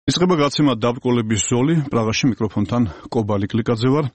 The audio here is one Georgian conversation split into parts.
იწყება გაცემა დაბრკოლების ზოლი, პრაღაში მიკროფონთან კობალი კლიკაძე ვარ.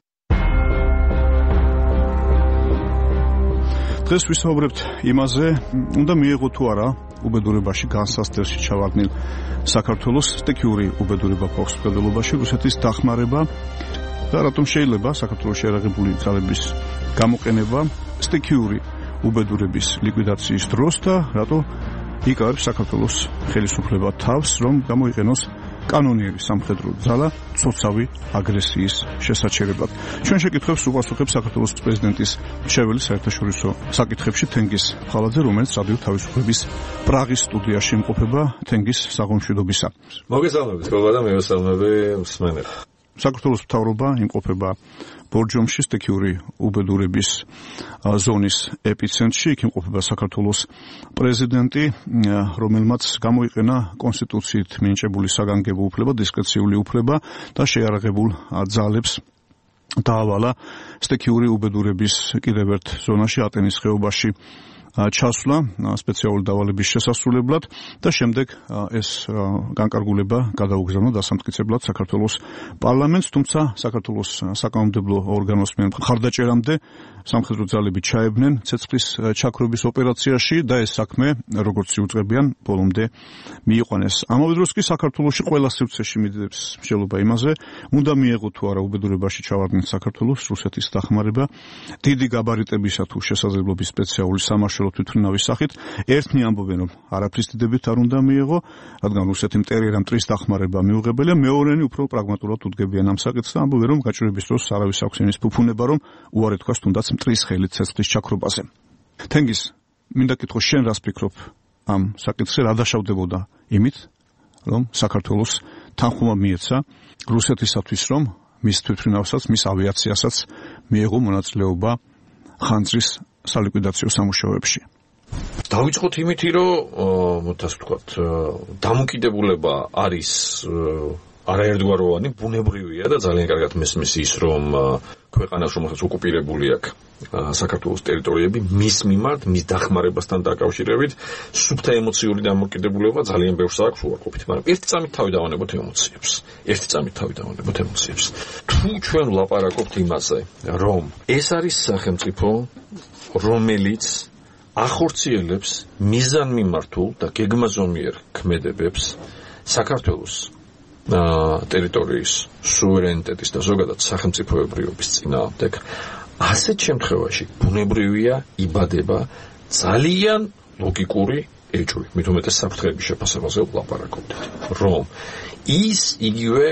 დღეს ვისაუბრებთ იმაზე, უნდა მიიღო თუ არა უბედურებაში განსასწრებში ჩავარდნილ საქართველოს სტიქიური უბედურება გვაქვს მხედველობაში, რუსეთის დახმარება და რატომ შეიძლება საქართველოში არაღებული ძალების გამოყენება სტიქიური უბედურების ლიკვიდაციის დროს და რატო იკავებს საქართველოს ხელისუფლება თავს, რომ გამოიყენოს კანონიერი სამხედრო ძალა ცოცავი აგრესიის შესაჩერებლად. ჩვენ შეკითხვებს უპასუხებს საქართველოს პრეზიდენტის მრჩეველი საერთაშორისო საკითხებში თენგიზ ხალაძე, რომელიც რადიო თავისუფლების პრაღის სტუდიაში იმყოფება თენგიზ საღამომშვიდობისა. მოგესალმებით, გოგო და მევესალმები მსმენელს. საქართველოს მთავრობა იმყოფება ბორჯომში, სტიქიური უბედურების ზონის ეპიცენტრში. იქ იმყოფება საქართველოს პრეზიდენტი, რომელმაც გამოიყენა კონსტიტუციით მინიჭებული საგანგებო უფლება, დისკრეციული უფლება და შეიარაღებულ ძალებს დაავალა სტიქიური უბედურების კიდევ ერთ ზონაში, ატენის ხეობაში ჩასვლა სპეციალური დავალების შესასრულებლად და შემდეგ ეს განკარგულება გადაუგზავნა დასამტკიცებლად საქართველოს პარლამენტს, თუმცა საქართველოს საკანონმდებლო ორგანოს მიერ მხარდაჭერამდე სამხედრო ძალები ჩაებნენ ცეცხლის ჩაქრობის ოპერაციაში და ეს საქმე, როგორც იუწყებიან, ბოლომდე მიიყვანეს. ამავე დროს კი საქართველოში ყველა სივრცეში მიდევს მსჯელობა იმაზე, უნდა მიეღო თუ არა უბედურებაში ჩავარდნილ საქართველოს რუსეთის დახმარება დიდი გაბარიტებისა თუ შესაძლებლობის სპეციალური სამაშველო თვითმფრინავის სახით. ერთნი ამბობენ, რომ არაფრის დიდებით არ უნდა მიეღო, რადგან რუსეთი მტერია მტრის დახმარება მიუღებელია, მეორენი უფრო პრაგმატულად უდგებიან ამ საკითხს და ამბობენ, რომ გაჭირვების დროს არავის აქვს იმის ფუფუნება, რომ უარი თქვას თუნდაც მტრის ხელით ცეცხლის ჩაქრობაზე. თენგიზ, მინდა კითხო, შენ რას ფიქრობ ამ საკითხზე, რა დაშავდებოდა იმით, რომ საქართველოს თანხმობა მიეცა რუსეთისათვის, რომ მის თვითმფრინავსაც, მის ავიაციასაც მიეღო მონაწილეობა ხანძრის სალიკვიდაციო სამუშაოებში. დავიწყოთ იმითი, რომ ასე ვთქვათ, დამოკიდებულება არის არაერთგვაროვანი, ბუნებრივია და ძალიან კარგად მესმის ის, რომ ქვეყანას, რომელსაც ოკუპირებული აქვს საქართველოს ტერიტორიები, მის მიმართ, მის დახმარებასთან დაკავშირებით, სუფთა ემოციური დამოკიდებულება ძალიან ბევრს აქვს უარყოფით, მაგრამ ერთი წამით თავი დავანებოთ ემოციებს. თუ ჩვენ ვლაპარაკობთ იმაზე, რომ ეს არის სახელმწიფო, რომელიც ახორციელებს მიზანმიმართულ და გეგმაზომიერ ქმედებებს საქართველოს ტერიტორიის სუვერენიტეტის და ზოგადად სახელმწიფოებრიობის წინააღმდეგ, ასეთ შემთხვევაში ბუნებრივია იბადება ძალიან ლოგიკური ეჭვი, მით უმეტეს საფრთხეების შეფასებაზე ვლაპარაკობთ, რომ ის იგივე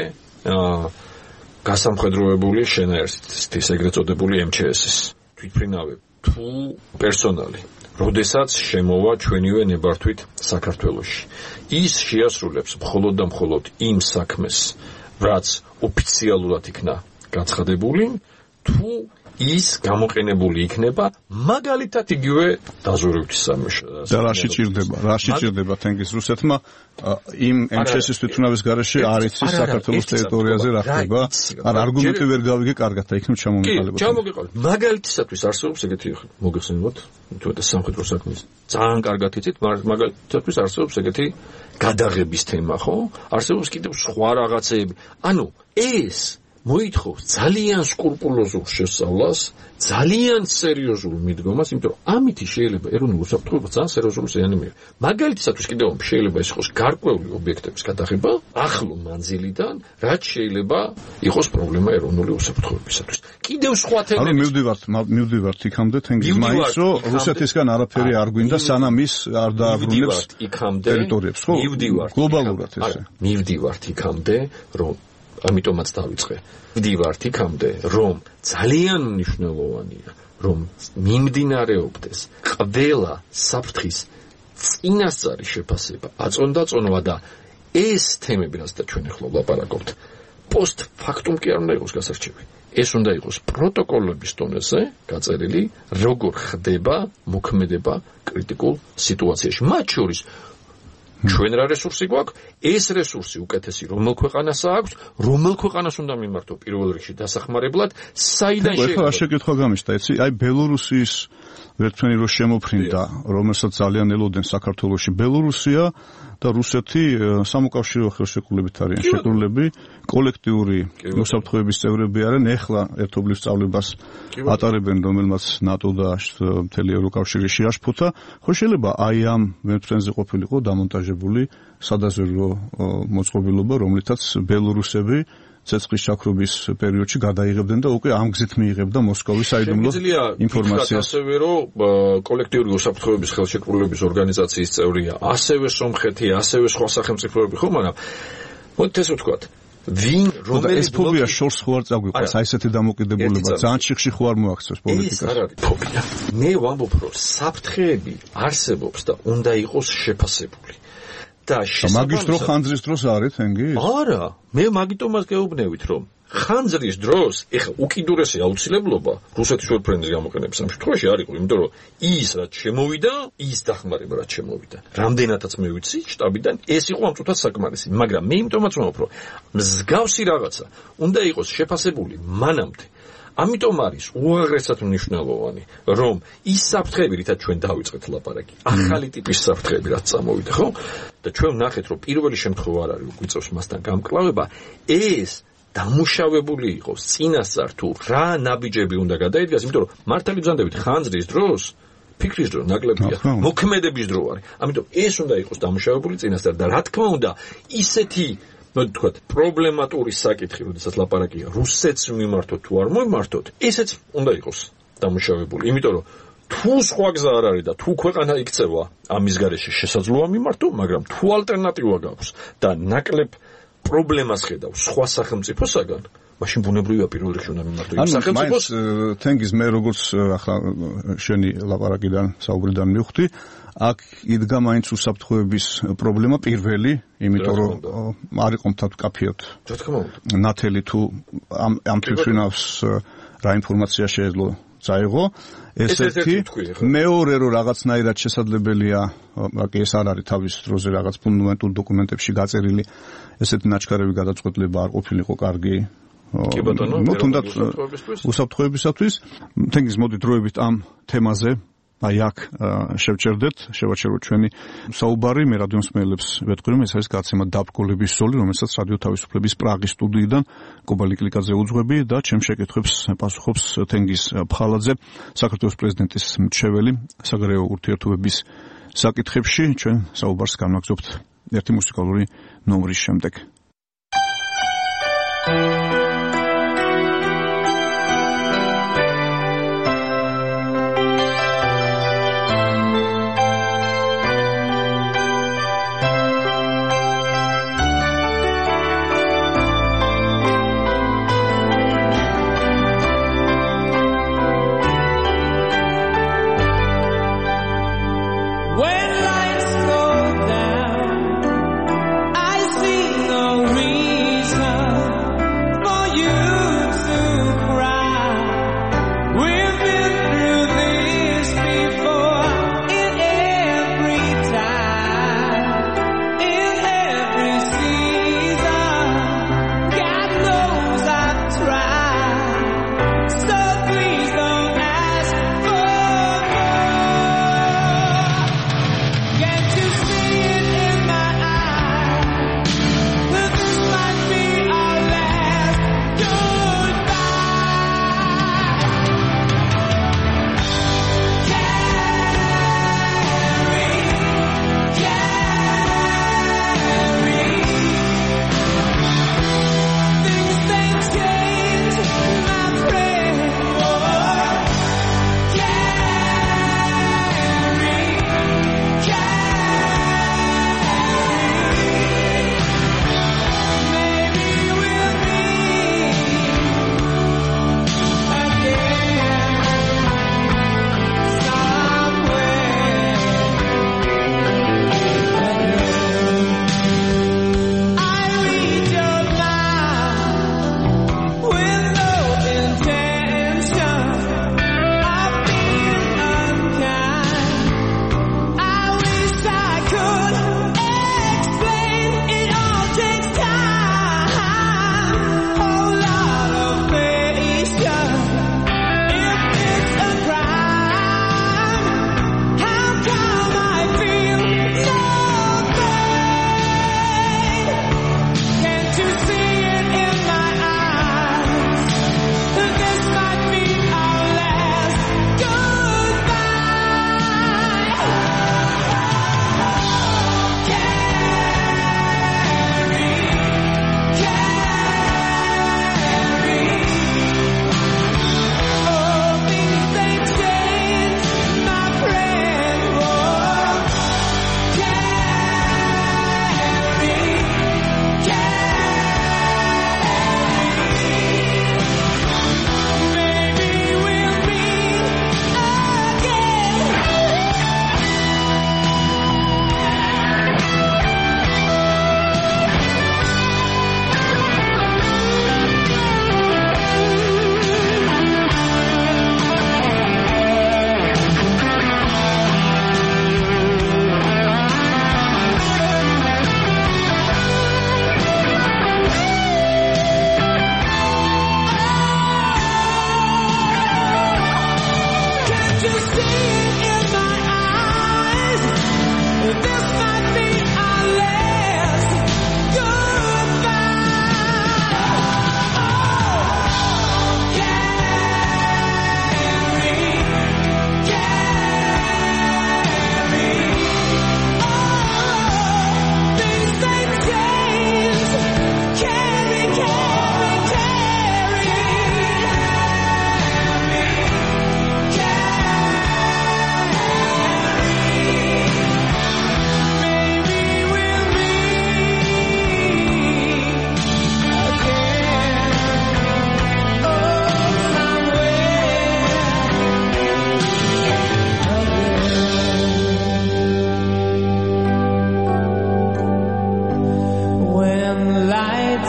გასამხედროებული შენაერთის ეგრეთ წოდებული MČS-ის თვითმფრინავები თუ პერსონალი, როდესაც შემოვა ჩვენივე ნებართვით საქართველოში. ის შეასრულებს მხოლოდ და მხოლოდ იმ საქმეს, რაც ოფიციალურად იქნა გაცხადებული, თუ ის გამოყენებული იქნება მაგალითად იგივე დაზვერვითი სამუშაო. და რაში ჭირდება თენგიზ რუსეთმა იმ MČS-ის თვითმფრინავის გარეშე არ იცის საქართველოს ტერიტორიაზე რა ხდება? არ არგუმენტი ვერ გავიგე კარგად და იქნებ ჩამომიყალიბოთ. ჩამოგიყალიბოთ. მაგალითისათვის არსებობს ეგეთი მოგეხსენებათ, თუმცა სამხედრო საქმის ძალიან კარგად იცით, მაგალითისათვის არსებობს ეგეთი გადაღების თემა, ხო? არსებობს კიდევ სხვა რაღაცეები. ანუ ეს მოითხოვს ძალიან სკრუპულოზურ შესწავლას, ძალიან სერიოზულ მიდგომას, იმიტომ რომ ამით შეიძლება ეროვნული უსაფრთხოება ძალიან სერიოზული ზიანი მიიღო. მაგალითისათვის კიდევ შეიძლება ეს იყოს გარკვეული ობიექტების გადაღება ახლო მანძილიდან, რაც შეიძლება იყოს პრობლემა ეროვნული უსაფრთხოებისათვის. კიდევ სხვა თემები. ანუ მივდივართ იქამდე თენგიზ მაინც, რომ რუსეთისგან არაფერი არ გვინდა, სანამ ის არ დააბრუნებს ტერიტორიებს, ხო? გლობალურად ესე. მივდივართ იქამდე, რომ ამიტომაც დავიწყე. მივდივართ იქამდე, რომ ძალიან მნიშვნელოვანია, რომ მიმდინარეობდეს ყველა საფრთხის წინასწარი შეფასება, აწონდა-წონვა და ეს თემები, რასაც ჩვენ ახლა ვლაპარაკობთ, პოსტ-ფაქტუმ კი არ უნდა იყოს გასარჩევი. ეს უნდა იყოს პროტოკოლების დონეზე გაწერილი, როგორ ხდება მოქმედება კრიტიკულ სიტუაციაში. მათ შორის ჩვენ რა რესურსი გვაქვს, ეს რესურსი უკეთესი რომელ ქვეყანასა აქვს, რომელ ქვეყანას უნდა მიმართო პირველ რიგში დასახმარებლად, საიდან შეიძლება. ეხლა შეკითხვა გამიშთა, იცი, აი ბელორუსიის ვერტმენი რო შემოფრინდა, რომელსაც ძალიან ელოდნენ საქართველოში, ბელორუსია და რუსეთი სამოკავშირო ხელშეკრულებით არიან შეკრულები, კოლექტიური უსაფრთხოების წევრები არიან, ეხლა ერთობლივ სწავლებას ატარებენ, რომელმაც ნატო და მთელი ევროკავშირი შეაშფოთა. ხო შეიძლება აი ამ ვერტმენზე ყოფილიყო დამონტაჟებული სადაზვერვო მოწყობილობა, რომლითაც ბელორუსები ცეცხლის ჩაქრობის პერიოდში გადაიღებდნენ და უკვე ამ გზით მიიღებდა მოსკოვის საიდუმლო ინფორმაციას. ასევე რომ კოლექტიური უსაფრთხოების ხელშეკრულების ორგანიზაციის წევრია ასევე სომხეთი, ასევე სხვა სახელმწიფოები, ხო, მაგრამ მოდით ეს ვთქვათ, ვინ რომელიც ეს ფობია შორს ხო არ წაგვიყვანს, აი ესეთი დამოკიდებულება ძალიან შიხში ხო არ მოაქცევს პოლიტიკას. ეს არ არის ფობია. მე ვამბობ, რომ საფრთხეები არსებობს და უნდა იყოს შეფასებული. მაგის დრო ხანძრის დროს არის თენგი? არა, მე მაგიტომაც გეუბნევით, რომ ხანძრის დროს, ეხლა უკიდურესი აუცილებლობა რუსეთის ვერტმენის გამოყენების ამ შემთხვევაში არ იყო, იმიტომ რომ ის რაც შემოვიდა, ის დახმარება რაც შემოვიდა. რამდენადაც მე ვიცი, შტაბიდან ეს იყო ამ წუთას საკმარისი, მაგრამ მე იმიტომაც ვამბობ, რომ მსგავსი რაღაცა უნდა იყოს შეფასებული მანამდე. ამიტომ არის უაღრესად მნიშვნელოვანი, რომ ის საფრთხეები, რითაც ჩვენ დავიწყეთ ლაპარაკი, ახალი ტიპის საფრთხეები, რაც წამოვიდა, ხო? და ჩვენ ვნახეთ, რომ პირველი შემთხვევა არ არის, გვიწევს მასთან გამკლავება, ეს დამუშავებული იყოს წინასწარ თუ რა ნაბიჯები უნდა გადაიდგას, იმიტომ რომ მართალი ბრძანდებით ხანძრის დროს ფიქრის დრო ნაკლებია, მოქმედების დრო არის. ამიტომ ეს უნდა იყოს დამუშავებული წინასწარ და რა თქმა უნდა, ისეთი თქვათ, პრობლემატური საკითხი, როდესაც ლაპარაკია რუსეთს მიმართოთ თუ არ მიმართოთ, ესეც უნდა იყოს დამუშავებული. იმიტომ რომ თუ სხვა გზა არ არის და თუ ქვეყანა იქცევა ამის გარეშე შესაძლოა მიმართო, მაგრამ თუ ალტერნატივა გაქვს და ნაკლებ პრობლემას ხედავს სხვა სახელმწიფოსაგან, მაშინ ბუნებრივია პირველ რიგში უნდა მიმართო იმ სახელმწიფოს. თენგიზ მე როგორც ახლა შენი ლაპარაკიდან საუბრიდან მივხვდი, აქ იდგა მაინც უსაფრთხოების პრობლემა პირველი, იმიტომ რომ არ იყო მთა ვკაფიოთ. რა თქმა უნდა. ნათელი თუ ამ თვითმფრინავს რა ინფორმაცია შეეძლო წაიღო, ესეთი მეორე რომ რაღაცნაირად შესაძლებელია, ეს არ არის თავის დროზე რაღაც ფუნდამენტურ დოკუმენტებში გაწერილი, ესეთი ნაჩქარები გადაწყვეტილება არ ყოფილიყო კარგი. კი ბატონო, თუნდაც უსაფრთხოებისათვის. თენგიზ მოდი დროებით ამ თემაზე აი აქ შევჭერდეთ, შევაჩეროთ ჩვენი საუბარი. მე რადიომსმენელებს ვეთქვი, რომ ეს არის გაცემა დაბრკოლების ზოლი, რომელსაც რადიო თავისუფლების პრაღის სტუდიიდან კობალი კლიკაძე უძღვები და ჩემ შეკითხვებს პასუხობს თენგიზ ფხალაძე, საქართველოს პრეზიდენტის მრჩეველი საგარეო ურთიერთობების საკითხებში. ჩვენ საუბარს განვაგრძობთ ერთი მუსიკალური ნომრის შემდეგ.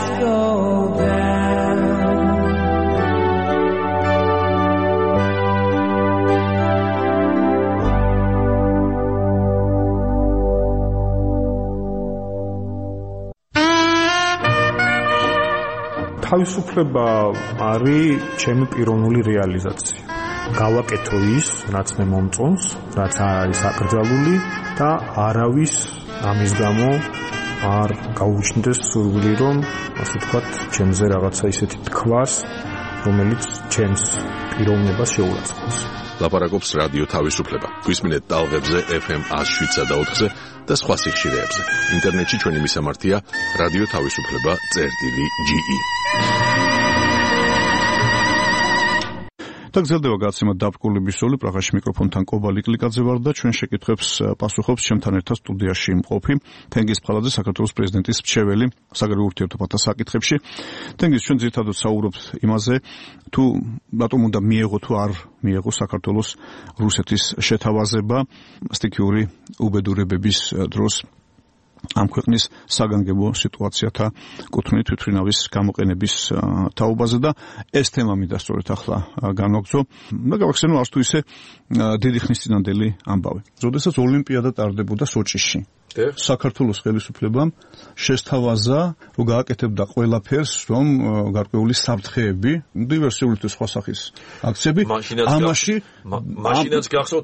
go down. თავისუფლება არის ჩემი პიროვნული რეალიზაცია. გავაკეთო ის, რაც მე მომწონს, რაც არ არის აკრძალული და არავის ამის გამო არ გაუჩნდეს სურვილი, რომ ასე ვთქვათ, ჩემზე რაღაცა ისეთი თქვას, რომელიც ჩემს პიროვნებას შეურაცხყოფს. ლაპარაკობს რადიო თავისუფლება. გვისმინეთ ტალღებზე FM 107.4-ზე და სხვა სიხშირეებზე. ინტერნეტში ჩვენი მისამართია რადიო თავისუფლება.ge. და გრძელდება გაცემა დაბრკოლების სული პრაღაში მიკროფონთან კობალი კლიკაძე ვარ და ჩვენ შეკითხვებს პასუხობს ჩემთან ერთად სტუდიაში მყოფი თენგიზ ფხალაძე საქართველოს პრეზიდენტის მრჩეველი საგარეო ურთიერთობათა საკითხებში. თენგიზ, ჩვენ ძირითადად საუბრობთ იმაზე, თუ რატომ უნდა მიეღო თუ არ მიეღო საქართველოს რუსეთის შეთავაზება სტიქიური უბედურებების დროს ამ ქვეყნის საგანგებო სიტუაციათა კუთვნით თვითმფრინავის გამოყენების თაობაზე და ეს თემა მინდა სწორედ ახლა განვაგრძო. და გავახსენო არც თუ ისე დიდი ხნის წინანდელი ამბავი. როდესაც ოლიმპიადა ტარდებოდა სოჭიში, საქართველოს ხელისუფლებამ შესთავაზა, რომ გააკეთებდა ყველაფერს, რომ გარკვეული საფრთხეები, დივერსიული თუ სხვა სახის აქციები, ამაში მაშინაც გახსოვთ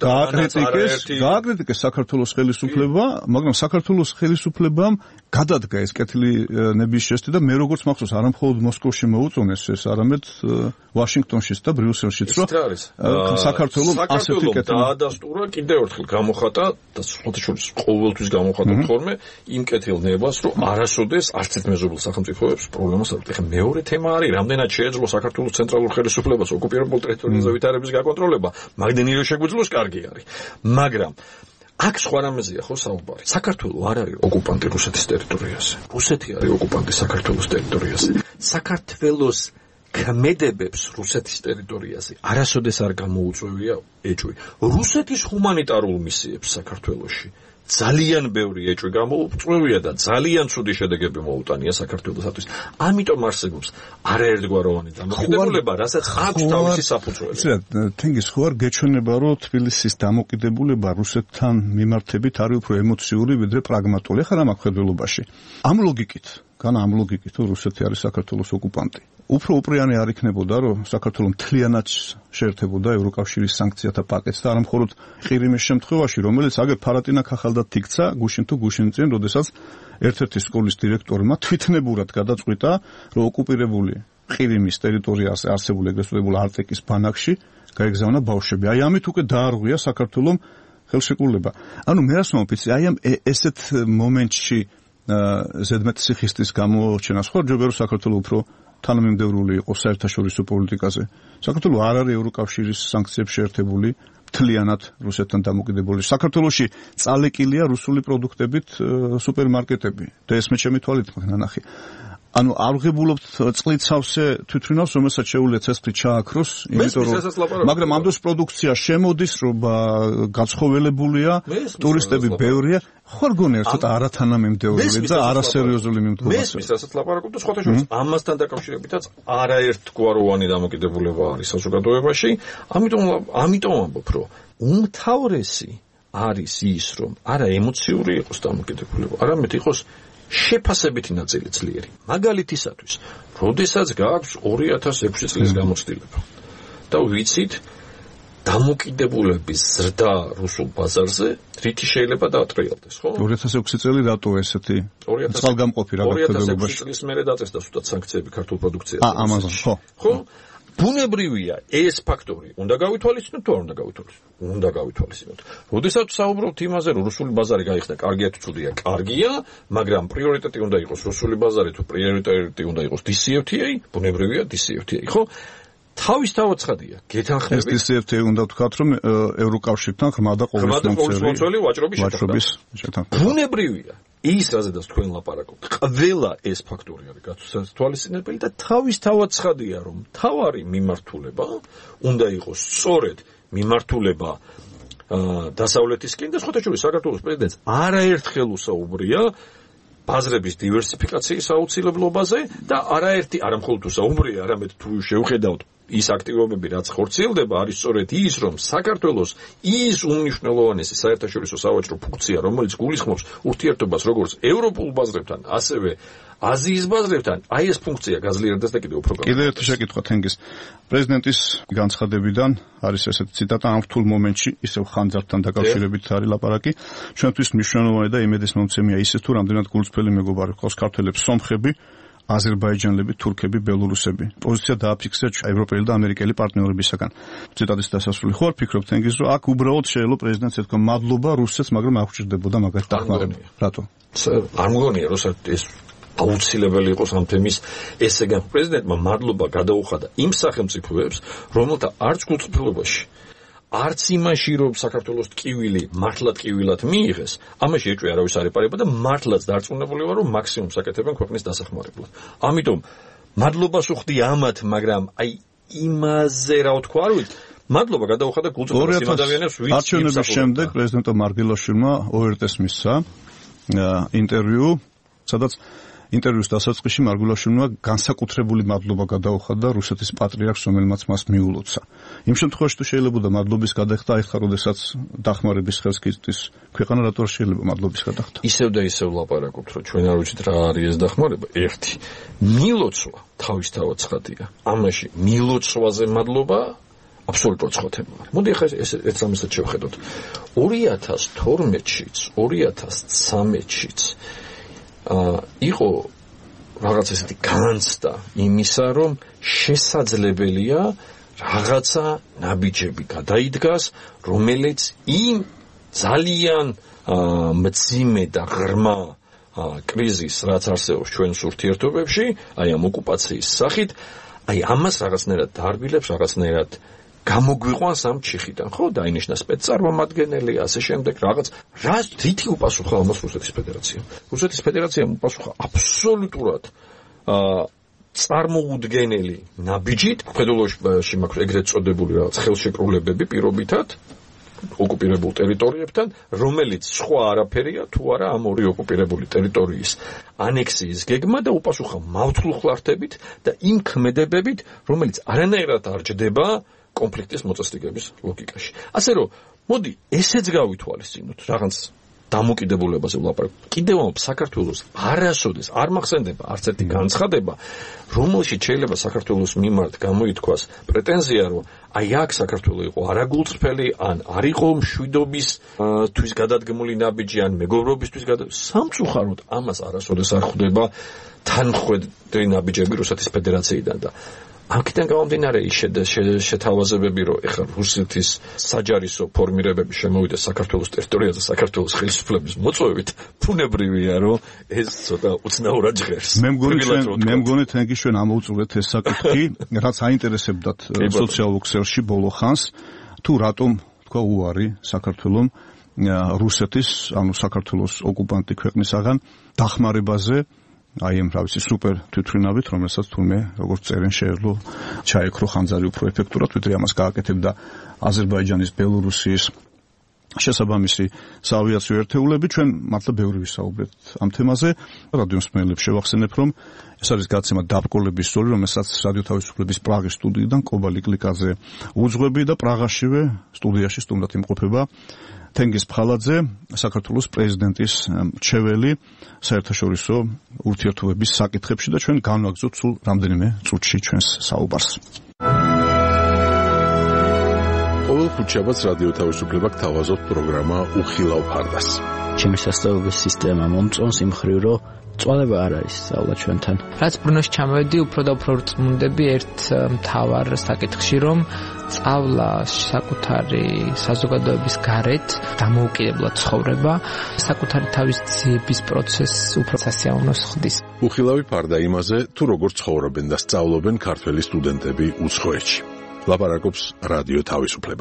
გააკრიტიკეს საქართველოს ხელისუფლება, მაგრამ საქართველოს ხელისუფლებამ გადადგა ეს კეთილი ნების ჟესტი და მე როგორც მახსოვს, არა მხოლოდ მოსკოვში მოუწონეს ეს, არამედ ვაშინგტონშიც და ბრიუსელშიც, რომ საქართველოს ასეთი კეთილი დაადასტურა, კიდევ ერთხელ გამოხატა და სხვათა შორის ყოველთვის გამოხატა თორმე იმ კეთილ ნებას, რომ არასოდეს არც ერთ მეზობელ სახელმწიფოებს პრობლემას არ აქვს. ეხლა მეორე თემა არის, რამდენად შეეძლო საქართველოს ცენტრალურ ხელისუფლებას ოკუპირებულ ტერიტორიაზე ვითარების გაკონტროლება, მაგდენი რომ შეგვიძლოს, კარგი არის. მაგრამ აქ სხვა რამეზეა ხო საუბარი. საქართველოს არ არის ოკუპანტი რუსეთის ტერიტორიაზე. რუსეთი არის ოკუპანტი საქართველოს ტერიტორიაზე. საქართველოს ქმედებებს რუსეთის ტერიტორიაზე არასოდეს არ გამოუწვევია ეჭვი. რუსეთის ჰუმანიტარულ მისიებს საქართველოში ძალიან ბევრი ეჭვი გამოუწვევია და ძალიან ცუდი შედეგები მოუტანია საქართველოსთვის. ამიტომ არსებობს არაერთგვაროვანი დამოკიდებულება, რასაც აქვს თავისი საფუძველი. თენგიზ, ხო არ გეჩვენება, რომ თბილისის დამოკიდებულება რუსეთთან მიმართებით არის უფრო ემოციური, ვიდრე პრაგმატული. ახლა რა მაქვს ხედველობაში? ამ ლოგიკით, რომ რუსეთი არის საქართველოს ოკუპანტი. უფრო უპრიანი არ იქნებოდა, რომ საქართველოს მთლიანად შეერთებოდა ევროკავშირის სანქციათა პაკეტს და არა მხოლოდ ყირიმის შემთხვევაში, რომელიც აგერ ფარატინა ქახალდად იქცა გუშინ თუ გუშინ წინ, როდესაც ერთ-ერთი სკოლის დირექტორმა თვითნებურად გადაწყვიტა, რომ ოკუპირებული ყირიმის ტერიტორიაზე არსებული ეგრეთ წოდებული არტეკის ბანაკში გაეგზავნა ბავშვები. აი ამით უკვე დაარღვია საქართველოს ხელშეკრულება. ანუ მე რას მომფიცი, აი ამ ესეთ მომენტში ზედმეტ სიხისტის გამოჩენას ხო ჯობია, რომ საქართველოს უფრო თანამიმდევრული იყოს საერთაშორისო პოლიტიკაზე. საქართველოს არ არის ევროკავშირის სანქციებს შეერთებული, მთლიანად რუსეთთან დამოკიდებული. საქართველოში წალეკილია რუსული პროდუქტებით სუპერმარკეტები და ეს მე ჩემი თვალით ნანახი. ანუ არ ვღებულობთ წყლით-სავსე თვითმფრინავს, რომელსაც შეუძლია ცეცხლით ჩააქროს, იმიტომ რომ მაგრამ ამ დროს პროდუქცია შემოდის, რომ გაცხოველებულია, ტურისტები ბევრია. ხარ გონია ცოტა არათანამიმდევრული და არასერიოზული მიმდგომარეობა. მესმის, რასაც ლაპარაკობ და სხვათა შორის ამასთან დაკავშირებითაც არაერთგვაროვანი დამოკიდებულება არის საზოგადოებაში. ამიტომ ამბობ, რომ უმთავრესი არის ის, რომ არა ემოციური იყოს დამოკიდებულება, არამედ იყოს შეფასებითი ნაწილი ძლიერი. მაგალითისათვის, როდესაც გააქვს 2006 წლის გამოცდილება და ვიცით დამოკიდებულების ზრდა რუსულ ბაზარზე რითი შეიძლება დაატრიალდეს, ხო? 2006 წელი რატო ესეთი წყალგამყოფი რა გაფრთხილებაში? 2006 წლის მერე დაწესდა სულაც სანქციები ქართულ პროდუქციაზე. ამაზონ, ხო? ბუნებრივია ეს ფაქტორი. უნდა გავითვალისწინოთ თუ არ უნდა გავითვალისწინოთ? უნდა გავითვალისწინოთ. როდესაც საუბრობთ იმაზე, რომ რუსული ბაზარი გაიხსნა, კარგია თუ ცუდია, კარგია, მაგრამ პრიორიტეტი უნდა იყოს რუსული ბაზარი თუ პრიორიტეტი უნდა იყოს DCFTA, ბუნებრივია DCFTA, ხო? თავისთავად ცხადია, გეთანხმებით. ეს DCFTA უნდა ვთქვათ, რომ ევროკავშირთან ღრმა და ყოველწლიური ვაჭრობის შეთანხმება. ბუნებრივია. ის რაზედაც თქვენ ლაპარაკობთ, ყველა ეს ფაქტორი არის გათვალისწინებელი და თავისთავად ცხადია, რომ თავარი მიმართულება უნდა იყოს სწორედ მიმართულება დასავლეთისკენ და სხვათა შორის საქართველოს პრეზიდენტს არაერთხელ უსაუბრია ბაზრების დივერსიფიკაციის აუცილებლობაზე და არაერთი არა მხოლოდ თუ საუბრია, არამედ თუ შევხედავთ ის აქტივობები, რაც ხორციელდება, არის სწორედ ის, რომ საქართველოს ის უმნიშვნელოვანესი საერთაშორისო სავაჭრო ფუნქცია, რომელიც გულისხმობს ურთიერთობას როგორც ევროპულ ბაზრებთან, ასევე აზიის ბაზრებთან, აი ეს ფუნქცია გაძლიერდეს და კიდევ უფრო გაძლიერდეს. კიდევ ერთი შეკითხვა თენგის პრეზიდენტის განცხადებიდან არის ესეთი ციტატა: ამ რთულ მომენტში ისევ ხანძართან დაკავშირებით არის ლაპარაკი. ჩვენთვის მნიშვნელოვანი და იმედისმომცემია ისიც, თუ რამდენად გულწრფელი მეგობარი ყავს ქართველებს სომხები, აზერბაიჯანელები, თურქები, ბელორუსები. პოზიცია დააფიქსირა ევროპელი და ამერიკელი პარტნიორებისაგან. ციტატის დასასრული ხო არ ფიქრობ თენგიზ, რომ აქ უბრალოდ შეიძლება პრეზიდენტს ეთქვა მადლობა რუსეთს, მაგრამ არ გვჭირდებოდა მაგათ დახმარება. რატო? არ მგონია, რომ ეს აუცილებელი იყოს ამ თემის ესეგან პრეზიდენტმა მადლობა გადაუხადა იმ სახელმწიფოებს, რომელთა არც გულწრფელობაში არც იმაში, რომ საქართველოს ტკივილი მართლად ტკივილად მიიღეს, ამაში ეჭვი არავის არ ეპარება და მართლაც დარწმუნებული ვარ, რომ მაქსიმუმს აკეთებენ ქვეყნის დასახმარებლად. ამიტომ მადლობას უხდი ამათ, მაგრამ აი იმაზე რა ვთქვა, არ ვიცი, მადლობა გადაუხადა გულწრფელებს იმ ადამიანებს, ვინც არჩევნების შემდეგ პრეზიდენტ მარგილაშვილმა ORT-ს მისცა ინტერვიუ, სადაც ინტერვიუს დასაწყისში მარგულაშვილმა განსაკუთრებული მადლობა გადაუხადა რუსეთის პატრიარქს, რომელმაც მას მიულოცა. იმ შემთხვევაში თუ შეიძლება მადლობის გადახდა, ეხლა როდესაც დახმარების ხელს გიწვდის ქვეყანა, რატო არ შეიძლება მადლობის გადახდა? ისევ და ისევ ლაპარაკობთ, რომ ჩვენ არ ვიცით რა არის ეს დახმარება. ერთი, მილოცვა თავისთავად ცხადია. ამაში მილოცვაზე მადლობა აბსოლუტურად სხვა თემა არის. მოდი ახლა ეს ამასაც შევხედოთ. 2012-შიც, 2013-შიც იყო რაღაც ესეთი განცდა იმისა, რომ შესაძლებელია რაღაცა ნაბიჯები გადაიდგას, რომელიც იმ ძალიან მძიმე და ღრმა კრიზისს, რაც არსებობს ჩვენს ურთიერთობებში, აი ამ ოკუპაციის სახით, აი ამას რაღაცნაირად დაარბილებს, რაღაცნაირად გამოგვიყვანს ამ ჩიხიდან, ხო? დაინიშნა სპეცწარმომადგენელი, ასე შემდეგ, რაღაც. რითი უპასუხა ამას რუსეთის ფედერაციამ? რუსეთის ფედერაციამ უპასუხა აბსოლუტურად წარმოუდგენელი ნაბიჯით, მხედველობაში მაქვს ეგრეთ წოდებული რაღაც ხელშეკრულებები პირობითად ოკუპირებულ ტერიტორიებთან, რომელიც სხვა არაფერია, თუ არა ამ ორი ოკუპირებული ტერიტორიის ანექსიის გეგმა და უპასუხა მავთულხლართებით და იმ ქმედებებით, რომელიც არანაირად არ ჯდება კონფლიქტის მოწესრიგების ლოგიკაში. ასე რომ, მოდი ესეც გავითვალისწინოთ, რაღაც დამოკიდებულებაზე ვლაპარაკობ. კიდევ ამ საქართველოს არასოდეს არ მახსენდება არც ერთი განცხადება, რომელშიც შეიძლება საქართველოს მიმართ გამოითქვას პრეტენზია, რომ აი აქ საქართველო იყო არაგულწრფელი, ან არ იყო მშვიდობისთვის გადადგმული ნაბიჯი, ან მეგობრობისთვის სამწუხაროდ ამას არასოდეს არ ხვდება თანმხვდრი ნაბიჯები რუსეთის ფედერაციიდან და აქედან გამომდინარე ის შეთავაზებები, რომ ეხლა რუსეთის საჯარისო ფორმირებები შემოვიდეს საქართველოს ტერიტორიაზე საქართველოს ხელისუფლების მოწვევით, ბუნებრივია, რომ ეს ცოტა უცნაურად ჟღერს. მე მგონი თენგის ჩვენ ამოვწურეთ ეს საკითხი, რაც აინტერესებდათ სოციალურ ქსელში ბოლო ხანს, თუ რატომ თქვა უარი საქართველოს რუსეთის, ანუ საქართველოს ოკუპანტი ქვეყნისაგან დახმარებაზე აი ამ თავისი სუპერ თვითმფრინავით, რომელსაც თურმე როგორც წერენ შეეძლო ჩაეკრო ხანძარი უფრო ეფექტურად, ვიდრე ამას გააკეთებდა აზერბაიჯანის, ბელორუსიის შესაბამისი საავიაციო ერთეულები. ჩვენ მართლა ბევრი ვისაუბრეთ ამ თემაზე. რადიო მსმენელებს შევახსენებ, რომ ეს არის გაცემა დაბრკოლების ზოლი, რომელსაც რადიო თავისუფლების პრაღის სტუდიიდან კობალი კლიკაზე უძღვები და პრაღაშივე სტუდიაში სტუმრად იმყოფება თენგიზ ფხალაძე, საქართველოს პრეზიდენტის მრჩეველი საერთაშორისო ურთიერთობების საკითხებში და ჩვენ განვაგრძობთ სულ რამდენიმე წუთში ჩვენს საუბარს. ყოველ ხუთშაბათს რადიო თავისუფლება გთავაზობთ პროგრამა უხილავ ფარდას. ჩემი სასწავლებელი სისტემა მომწონს იმ მხრივ, რომ წვალება არ არის სწავლა ჩვენთან. რაც ბრუნოში ჩამოვედი, უფრო და უფრო რწმუნდები ერთ მთავარ საკითხში, რომ სწავლა საკუთარი საზოგადოების გარეთ დამოუკიდებლად ცხოვრება, საკუთარი თავის ძიების პროცესს უფრო სასიამოვნოს ხდის. უხილავი ფარდა იმაზე, თუ როგორ ცხოვრობენ და სწავლობენ ქართველი სტუდენტები უცხოეთში. ლაპარაკობს რადიო თავისუფლება.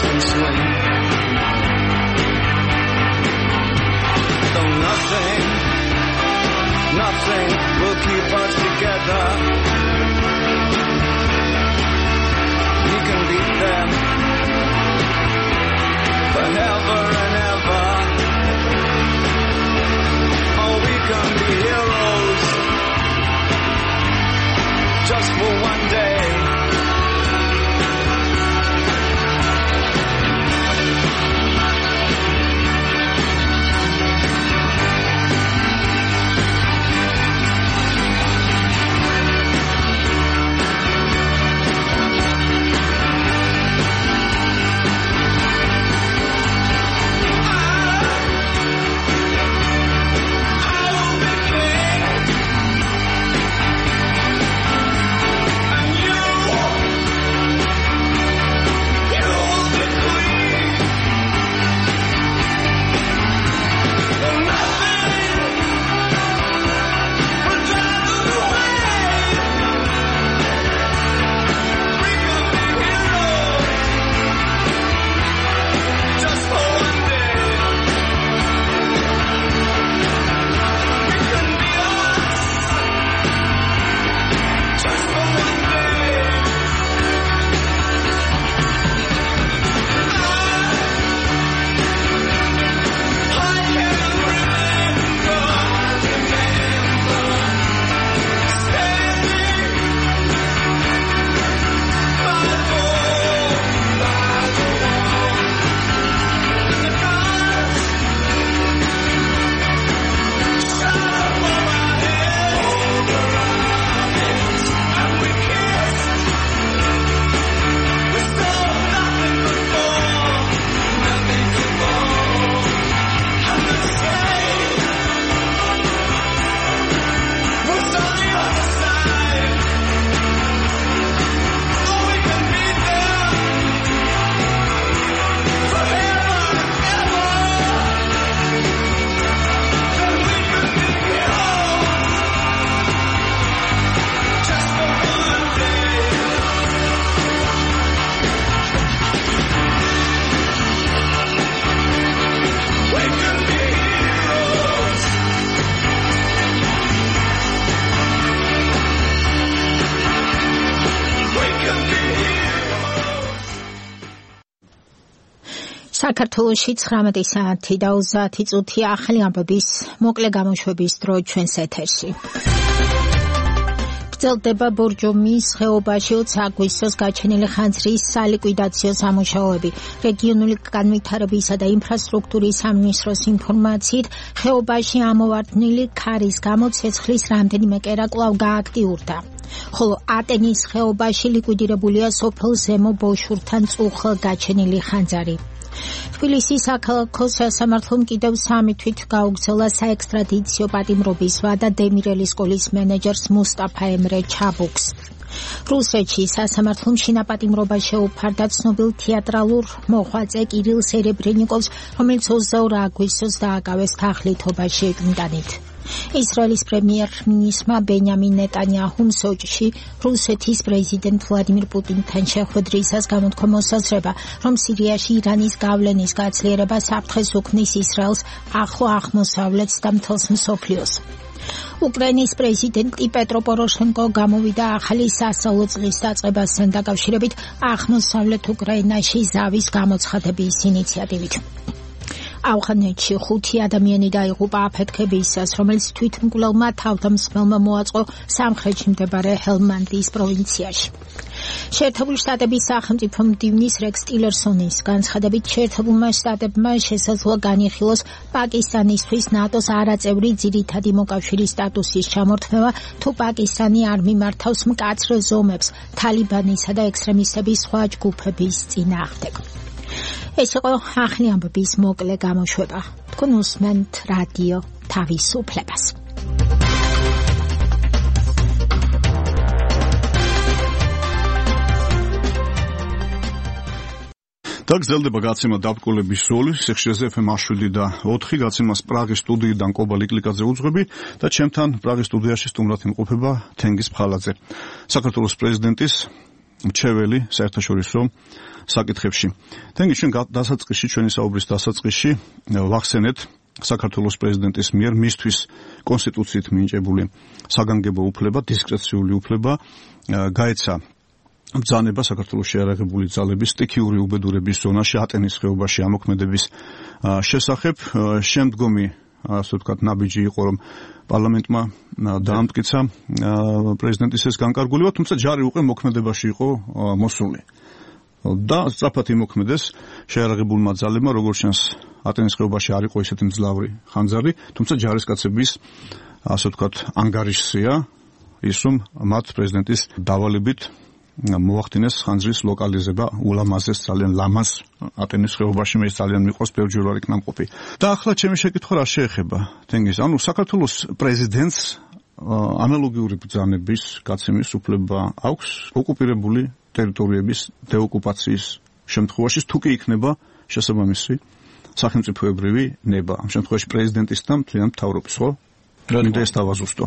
can swing. Though nothing will keep us together. We can beat them forever and ever. Oh, we can be heroes just for one day. საქართველოში 19 საათი და 30 წუთი ახალი ამბების მოკლე გამოშვების დრო ჩვენს ეთერში. გრძელდება ბორჯომის ხეობაში 20 აგვისტოს გაჩენილი ხანძრის სალიკვიდაციო სამუშაოები. რეგიონული განვითარებისა და ინფრასტრუქტურის სამინისტროს ინფორმაციით, ხეობაში ამოვარდნილი ქარის გამო ცეცხლის რამდენიმე კერა კვლავ გააქტიურდა. ხოლო ატენის ხეობაში ლიკვიდირებულია სოფელ ზემო ბოშურთან წუხ გაჩენილი ხანძარი. თბილისის საქალაქო სასამართლომ კიდევ 3 თვით გაუგზავნა საექსტრადიციო პატიმრობის ვადა დემირელის სკოლის მენეჯერს მუსტაფა ემრე ჩაბუქს. რუსეთში სასამართლომ შინაპატიმრობა შეუფარდა ცნობილ თეატრალურ მოღვაწე კირილ სერებრენიკოვს, რომელიც 22 აგვისტოს დააკავეს თაღლითობაში ეკნდანით. ისრაელის პრემიერ-მინისტრმა ბენიამინ ნეტანიაჰუმ სოჭში რუსეთის პრეზიდენტ ვლადიმირ პუტინთან შეხვედრისას გამოთქვა მოსაზრება, რომ სირიაში ირანის გავლენის გაცლიერება საფრთხეს უქმნის ისრაელს, ახლო აღმოსავლეთს და მთელს მსოფლიოს. უკრაინის პრეზიდენტი პეტრო პოროშენკო გამოვიდა ახალი სასწავლო წლის დაწყებასთან დაკავშირებით აღმოსავლეთ უკრაინაში ზავის გამოცხადების ინიციატივით. ავღანეთში 5 ადამიანი დაიღუპა აფეთქებისას, რომელიც თვითმკვლელმა თავდამსხმელმა მოაწყო სამხრეთში მდებარე ჰელმანდის პროვინციაში. შეერთებული შტატების სახელმწიფო მდივნის რექს ტილერსონის განცხადებით, შეერთებულმა შტატებმა შესაძლოა განიხილოს პაკისტანისთვის ნატოს არაწევრი ძირითადი მოკავშირის სტატუსის ჩამორთმევა, თუ პაკისტანი არ მიმართავს მკაცრ ზომებს თალიბანისა და ექსტრემისტების სხვა ჯგუფების წინააღმდეგ. ეს იყო ახალი ამბების მოკლე გამოშვება. თქვენ უსმენთ რადიო თავისუფლებას. და გრძელდება გაცემა დაბრკოლების როლი სიხშირეზე FM-7 და 4 გაცემას პრაღის სტუდიიდან კობა ლიკლიკაძე უძღვები და ჩემთან პრაღის სტუდიაში სტუმრად იმყოფება თენგიზ ფხალაძე. საქართველოს პრეზიდენტის მრჩეველი საერთაშორისო საკითხებში. თენგი ჩვენ დასაწყისში ჩვენი საუბრის დასაწყისში ვახსენეთ საქართველოს პრეზიდენტის მიერ მისთვის კონსტიტუციით მინიჭებული საგანგებო უფლება, დისკრეციული უფლება გაეცა ბრძანება საქართველოს შეიარაღებული ძალების სტიქიური უბედურების ზონაში ატენის ხეობაში ამოქმედების შესახებ. შემდგომი ასე ვთქვათ ნაბიჯი იყო, რომ პარლამენტმა დაამტკიცა პრეზიდენტის ეს განკარგულება, თუმცა ჯარი უკვე მოქმედებაში იყო მოსული. და სწრაფად იმოქმედეს შეიარაღებულმა ძალებმა, როგორც ჩანს ატენის ხეობაში არ იყო ისეთი მძლავრი ხანძარი, თუმცა ჯარისკაცების ასე ვთქვათ ანგარიშია ის, რომ მათ პრეზიდენტის დავალებით მოახდინეს ხანძრის ლოკალიზება ულამაზეს ძალიან ლამაზ ატენის ხეობაში, მე ძალიან მიყვარს, ბევრჯერ ვარ იქ ნამყოფი. და ახლა ჩემი შეკითხვა რა შეეხება თენგის, ანუ საქართველოს პრეზიდენტს ანალოგიური ბრძანების გაცემის უფლება აქვს ოკუპირებული ტერიტორიების დეოკუპაციის შემთხვევაში, თუ კი იქნება შესაბამისი სახელმწიფოებრივი ნება, ამ შემთხვევაში პრეზიდენტის და მთლიანი მთავრობის, ხო? მინდა ეს დავაზუსტო.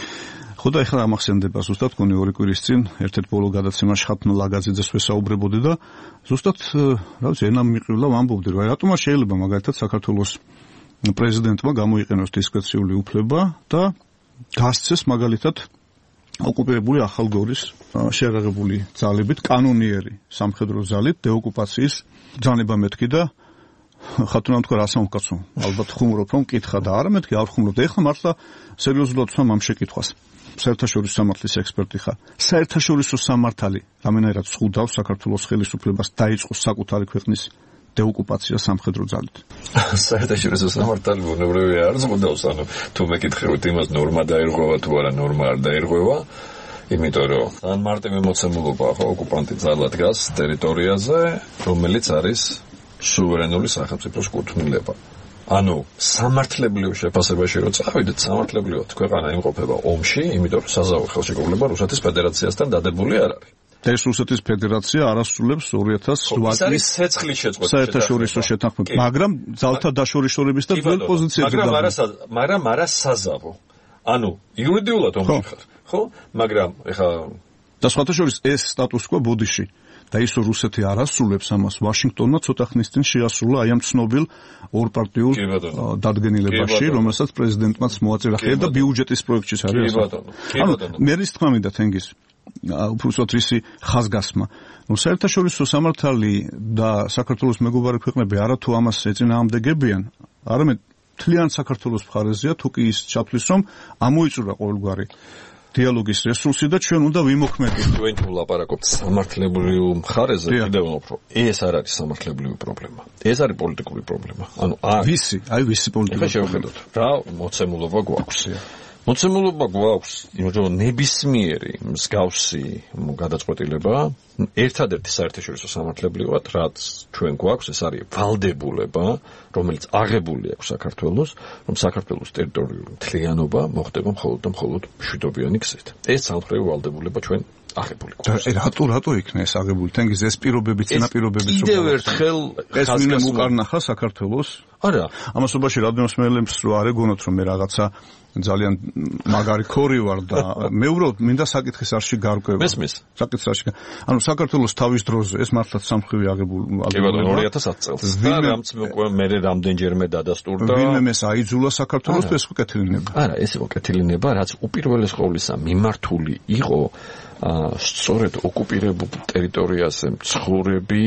ხო და ეხლა ამახსენდება ზუსტად კონი 2 კვირის წინ ერთ-ერთ ბოლო გადაცემაში ხათნო ლაგაძიძეს ვესაუბრებოდი და ზუსტად რა ვიცი ენა მიყევლა ვამბობდი, რომ რატომ არ შეიძლება მაგალითად საქართველოს პრეზიდენტმა გამოიყენოს დისკრეციული უფლება და გასცეს მაგალითად ოკუპირებული ახალგორის შეიარაღებული ძალებით, კანონიერი სამხედრო ძალით დეოკუპაციის ბრძანება მეთქი და ხათუნამ თქვა რა სამკაცო, ალბათ ხუმრობ რომ მკითხა და არა მეთქი არ ხუმრობ და ეხლა მართლა სერიოზულად ვსვამ ამ შეკითხვას. საერთაშორისო სამართლის ექსპერტი ხარ. საერთაშორისო სამართალი რამენერად ზღუდავს საქართველოს ხელისუფლებას დაიწყოს საკუთარი ქვეყნის დეოკუპაცია სამხედრო ძალით. საერთაშორისო სამართალი ბუნებრივია არ ზღუდავს, ანუ თუ მეკითხებით იმას ნორმა დაირღვევა თუ არა ნორმა არ დაირღვევა, იმიტომ რომ ან მარტივი მოცემულობა ხო ოკუპანტი ძალა დგას ტერიტორიაზე, რომელიც არის სუვერენული სახელმწიფოს კუთვნილება. ანუ სამართლებრივ შეფასებაში რო წავიდეთ, სამართლებრივად ქვეყანა იმყოფება ომში, იმიტომ რომ საზავო ხელშეკრულება რუსეთის ფედერაციასთან დადებული არ არის. ეს რუსეთის ფედერაცია არასრულებს 2008 წლის ცეცხლის შეწყვეტის საერთაშორისო შეთანხმებას, მაგრამ ძალთა დაშორისშორების და ძველ პოზიციებზე მაგრამ არა საზავო. ანუ იურიდიულად ომში ხარ, ხო? მაგრამ ეხა და სხვათა შორის ეს სტატუს კვო ბოდიში და ის რუსეთი არასრულებს ამას ვაშინგტონმა ცოტა ხნის წინ შეასრულა აი ამ ცნობილ ორპარტიულ დადგენილებაში, რომელსაც პრეზიდენტმაც მოაწერა ხელი და ბიუჯეტის პროექტშიც არის. ანუ მე რის თქმა მინდა თენგის უბრალოდ რისი ხაზგასმა, რომ საერთაშორისო სამართალი და საქართველოს მეგობარი ქვეყნები არათუ ამას ეწინააღმდეგებიან, არამედ მთლიან საქართველოს მხარეზეა, თუ კი ის ჩათვლის, რომ ამოიწურა ყოველგვარი დიალოგის რესურსი და ჩვენ უნდა ვიმოქმედოთ. ჩვენ თუ ლაპარაკობთ სამართლებრივ მხარეზე, კიდევ უფრო ეს არ არის სამართლებრივი პრობლემა. ეს არის პოლიტიკური პრობლემა. ანუ ვისი პოლიტიკური შევხედოთ. რა მოცემულობა გვაქვს? მოცემულობა გვაქვს, იმიტომ ნებისმიერი მსგავსი გადაწყვეტილება ერთადერთი საერთაშორისო სამართლებრივად, რაც ჩვენ გვაქვს, ეს არის ვალდებულება, რომელიც აღებული აქვს საქართველოს, რომ საქართველოს ტერიტორიული მთლიანობა მოხდება მხოლოდ და მხოლოდ მშვიდობიანი გზით. ეს სამხედრო ვალდებულება ჩვენ აღებული გვაქვს. რატო იქნა ეს აღებული? თენგიზ ეს პირობები, წინაპირობებიც კიდევ ერთხელ ეს ვინმე უკარნახა საქართველოს? არა, ამასობაში რადონოსმელებს რო არ ეგონოთ, რომ მე რაღაცა ძალიან მაგარი ქორი ვარ და მე უბრალოდ მინდა საკითხის არში გარკვევა. მესმის. საკითხის არში. ანუ საქართველოს თავის დროზე ეს მართლაც სამხედრო აღებული 2010 წელს. და რამც უკვე მე რამდენჯერმე დადასტურდა. ვინმე ეს აიძულა საქართველოს ეს უკეთილი ნება. არა, ეს უკეთილი ნება, რაც უპირველეს ყოვლისა მიმართული იყო სწორედ ოკუპირებულ ტერიტორიაზე მცხოვრები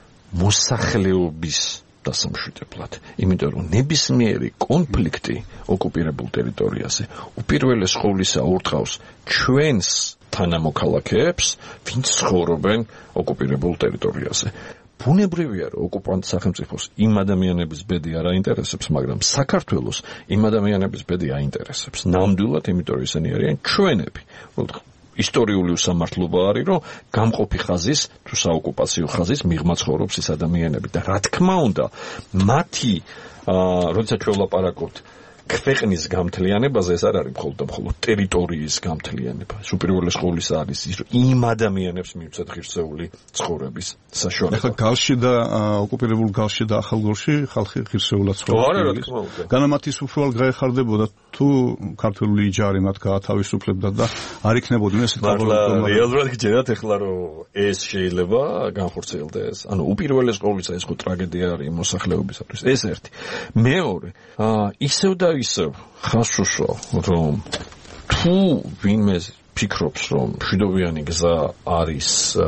მოსახლეობის დასამშვიდებლად. იმიტომ რომ ნებისმიერი კონფლიქტი ოკუპირებულ ტერიტორიაზე უპირველეს ყოვლისა ურტყავს ჩვენს თანამოქალაქეებს, ვინც ცხოვრობენ ოკუპირებულ ტერიტორიაზე. ბუნებრივია, რომ ოკუპანტ სახელმწიფოს იმ ადამიანების ბედი არ აინტერესებს, მაგრამ საქართველოს იმ ადამიანების ბედი აინტერესებს. ნამდვილად, იმიტომ რომ ისინი არიან ჩვენები. ისტორიული უსამართლობა არის, რომ გამყოფი ხაზის თუ საოკუპაციო ხაზის მიღმა ცხოვრობს ეს ადამიანები და რა თქმა უნდა, მათი როდესაც ჩვენ ვლაპარაკობთ ქვეყნის გამთლიანებაზე, ეს არ არის მხოლოდ ტერიტორიის გამთლიანება. ეს უპირველეს ყოვლისა არის ის, რომ იმ ადამიანებს მივცეთ ღირსეული ცხოვრების საშუალება. ახლა გალში და ოკუპირებულ გალში და ახალგორში ხალხი ღირსეულად ცხოვრობს. არა, რა თქმა უნდა. განამათის უფრო გაეხარდებოდა თუ ქართული ჯარი მათ გაათავისუფლებდა და არ იქნებოდნენ ეს რეალურად გჯერათ ეხლა რომ ეს შეიძლება განხორციელდეს. ანუ უპირველეს ყოვლისა ეს ხო ტრაგედია არის მოსახლეობისათვის. ეს ერთი. მეორე, ისევ და ისევ ხას უშვა რომ თუ ვინმე ფიქრობს რომ მშვიდობიანი გზა არის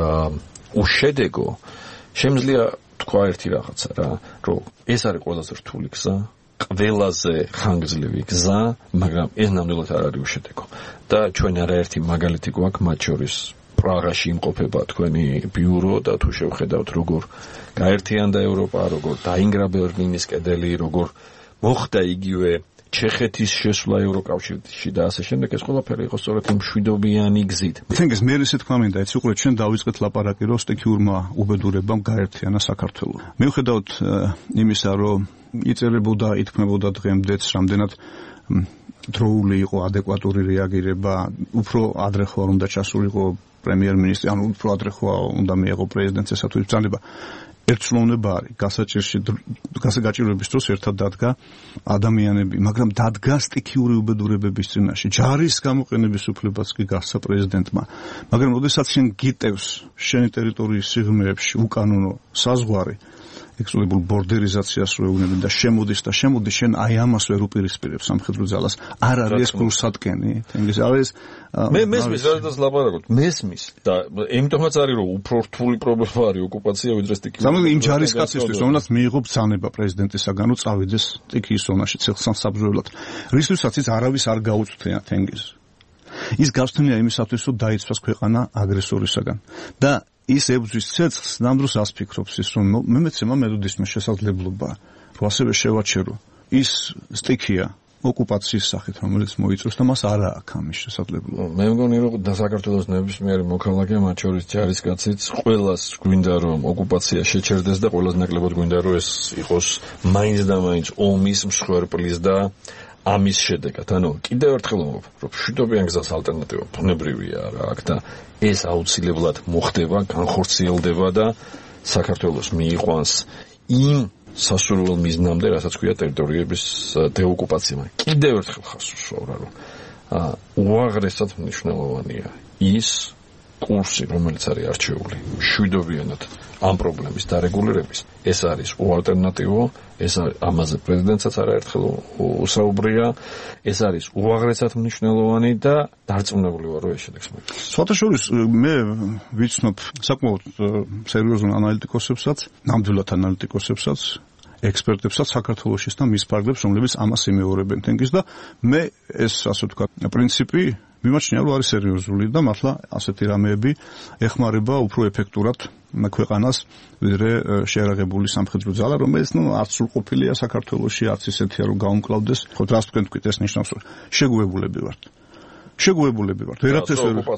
უშედეგო, შემიძლია თქვა ერთი რაღაცა რა, რომ ეს არის ყველაზე რთული გზა, ყველაზე ხანგრძლივი გზა, მაგრამ ეს ნამდვილად არ არის უშედეგო. და ჩვენ არაერთი მაგალითი გვაქვს, მათ შორის პრაღაში იმყოფება თქვენი ბიურო და თუ შევხედავთ როგორ გაერთიანდა ევროპა, როგორ დაინგრა ბერლინის კედელი, როგორ მოხდა იგივე ჩეხეთის შესვლა ევროკავშირში და ასე შემდეგ, ეს ყველაფერი იყო სწორედ იმ მშვიდობიანი გზით. თენგეს მე ისე თქვა მინდა, ეცი უყურეთ, ჩვენ დავიწყეთ ლაპარაკი, რომ სტიქიურმა უბედურებამ გაერთიანა საქართველო. მიუხედავად იმისა, რომ იწერებოდა, ითქმებოდა დღემდეც, რამდენად დროული იყო ადეკვატური რეაგირება, უფრო ადრე ხوار უნდა ჩასულიყო პრემიერ-მინისტრი, ანუ უფრო ადრე ხوار უნდა მიეღო პრეზიდენტს ესათვის ბრძანება. ერთსრულოვნება არის გასაგაჭიროების დროს ერთად დადგა ადამიანები, მაგრამ დადგა სტიქიური უბედურებების წინაშე. ჯარის გამოყენების უფლებაც კი გასცა პრეზიდენტმა. მაგრამ როდესაც შენ გიტევს შენი ტერიტორიის სიღრმეებში უკანონო საზღვარი, ექსკლუზიურ ბორდერიზაციას რო ეუბნები და შემოდის შენ აი ამას ვერ უპირისპირებს სამხედრო ძალას. არ არის ეს კურსატკენი, თენგის არის მე მესმის როდესაც ლაპარაკობთ, მესმის და იმიტომაც არის რომ უფრო რთული პრობლემა არის ოკუპაცია ვიდრე სტიქიის. სამაგერ იმ ჯარისკაცისთვის, რომელსაც მიიღო ბრძანება პრეზიდენტისაგან, რომ წავიდეს სტიქიის ზონაში ციხესამსაბრძოლებლად, რისთვისაც ის არავის არ გაუწვდია თენგიზ. ის გავსთნია იმისათვის, რომ დაიცვას ქვეყანა აგრესორისაგან და ის ებრძვის ცეცხლს ნამდვილს ასფიქრობს ის რომ მე მეცემა მელოდისმა შესაძლებლობა რომ ასევე შევაჩერო ის სტიქია ოკუპაციის სახით რომელიც მოიწევს და მას არ აქვს ამის შესაძლებლობა. მე მგონი რომ და საქართველოს ნებისმიერი მოქალაქე მათ შორის ჯარისკაციც ყველას გვინდა რომ ოკუპაცია შეჩერდეს და ყველას ნაკლებად გვინდა რომ ეს იყოს მაინც და მაინც ომის მსხვერპლის და ამის შედეგად. ანუ კიდევ ერთხელ ვამბობ, რომ მშვიდობიან გზას ალტერნატივა ბუნებრივია რა აქ და ეს აუცილებლად მოხდება, განხორციელდება და საქართველოს მიიყვანს იმ სასურველ მიზნამდე, რასაც ქვია ტერიტორიების დეოკუპაცია. კიდევ ერთხელ ხას უშუალო რომ უაღრესად მნიშვნელოვანია ის კურსი, რომელიც არის არჩეული მშვიდობიანად ამ პრობლემის დარეგულირების, ეს არის უალტერნატივო, ეს ამაზე პრეზიდენტსაც არაერთხელ უსაუბრია, ეს არის უაღრესად მნიშვნელოვანი და დარწმუნებული ვარ, რომ ეს შედეგს მოიწყოს. სხვათაშორის მე ვიცნობ საკმაოდ სერიოზულ ანალიტიკოსებსაც, ნამდვილად ანალიტიკოსებსაც, ექსპერტებსაც საქართველოსის და მის ფარგლებს, რომლებიც ამას იმეორებენ თენგის და მე ეს ასე ვთქვათ პრინციპი მიმაჩნია რომ არის სერიოზული და მართლა ასეთი რამეები ეხმარება უფრო ეფექტურად ქვეყანას ვიდრე შეერაღებული სამხედრო ძალა რომელიც არც სრულყოფილია საქართველოში არც ისეთია რომ გაუმკლავდეს ხო რას თქვენ თქვით ეს ნიშნავს რომ შეგუებულები ვართ ვერაფერს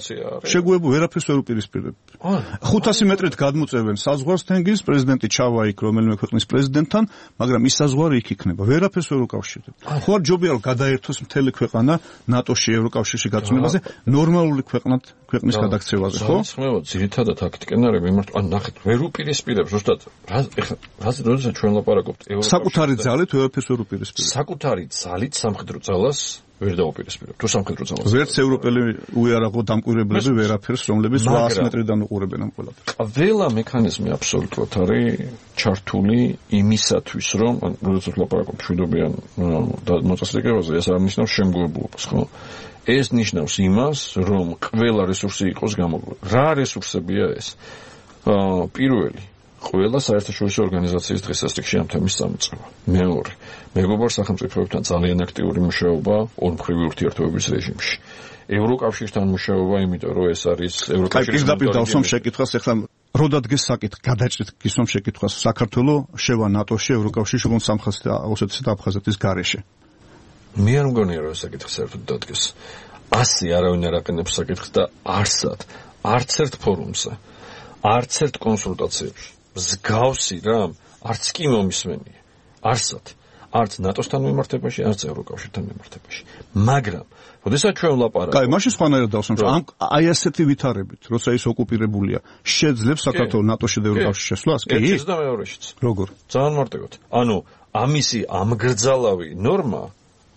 ვერ უპირისპირებ 500 მეტრით გადმოწევენ საზღვარს თენგის პრეზიდენტი ჩავა იქ რომელიმე ქვეყნის პრეზიდენტთან მაგრამ ის საზღვარი იქ იქნება ვერაფერს ვერ უკავშირდება ხო არ ჯობია რომ გადაერთოს მთელი ქვეყანა ნატოში ევროკავშირში გაწმენდაზე ნორმალური ქვეყნის გადაქცევაზე ხო ხმევა ძირითადად აქეთკენ არის მიმართვა ნახეთ ვერ უპირისპირებს ზუსტად როდესაც ჩვენ ლაპარაკობთ საკუთარი ძალით ვერაფერს ვერ უპირისპირებს საკუთარი ძალით სამხედრო ძალას ვერ დაუპირისპირებ. თუ სამხედრო ძალას. ვერც ევროპელი უიარაღო დამკვირვებლები ვერაფერს, რომლებიც 800 მეტრიდან უყურებენ ამ ყველაფერს. ყველა მექანიზმი აბსოლუტურად არის ჩართული იმისათვის, რომ როდესაც ლაპარაკობ მშვიდობიან მოწესრიგებაზე, ეს არ ნიშნავს შემგუებლობას, ხო? ეს ნიშნავს იმას, რომ ყველა რესურსი იყოს გამოყენებული. რა რესურსებია ეს? პირველი ყველა საერთაშორისო ორგანიზაციის დღესასწაულში ამ თემის წამოწყება. მეორე, მეგობარ სახელმწიფოებთან ძალიან აქტიური მუშაობა ორმხრივი ურთიერთობების რეჟიმში. ევროკავშირთან მუშაობა, იმიტომ რომ ეს არის ევროკავშირის პირდაპირ დავსვამ შეკითხვას, ეხლა რო დადგეს საკითხი, გადაჭრით გისვამ შეკითხვას, საქართველოს შევა ნატოში, ევროკავშირში, როგორც ოსეთის და აფხაზეთის გარეშე. მე არ მგონია რომ ეს საკითხი საერთოდ დადგეს. ასე არავინ არ აყენებს საკითხს და არც ერთ ფორუმზე, არც ერთ კონსულტაციებში მსგავსი რამ არც კი მომისმენია არსად არც ნატოსთან მიმართებაში არც ევროკავშირთან მიმართებაში მაგრამ როდესაც ჩვენ ლაპარაკობთ კაი მაშინ სხვანაირად დავსვამ რომ აი ასეთი ვითარებით როცა ის ოკუპირებულია შეძლებს საქართველოს ნატოში და ევროკავშირში შესვლას კი ერთიც და მეორეშიც როგორ ძალიან მარტივად ანუ ამისი ამგრძალავი ნორმა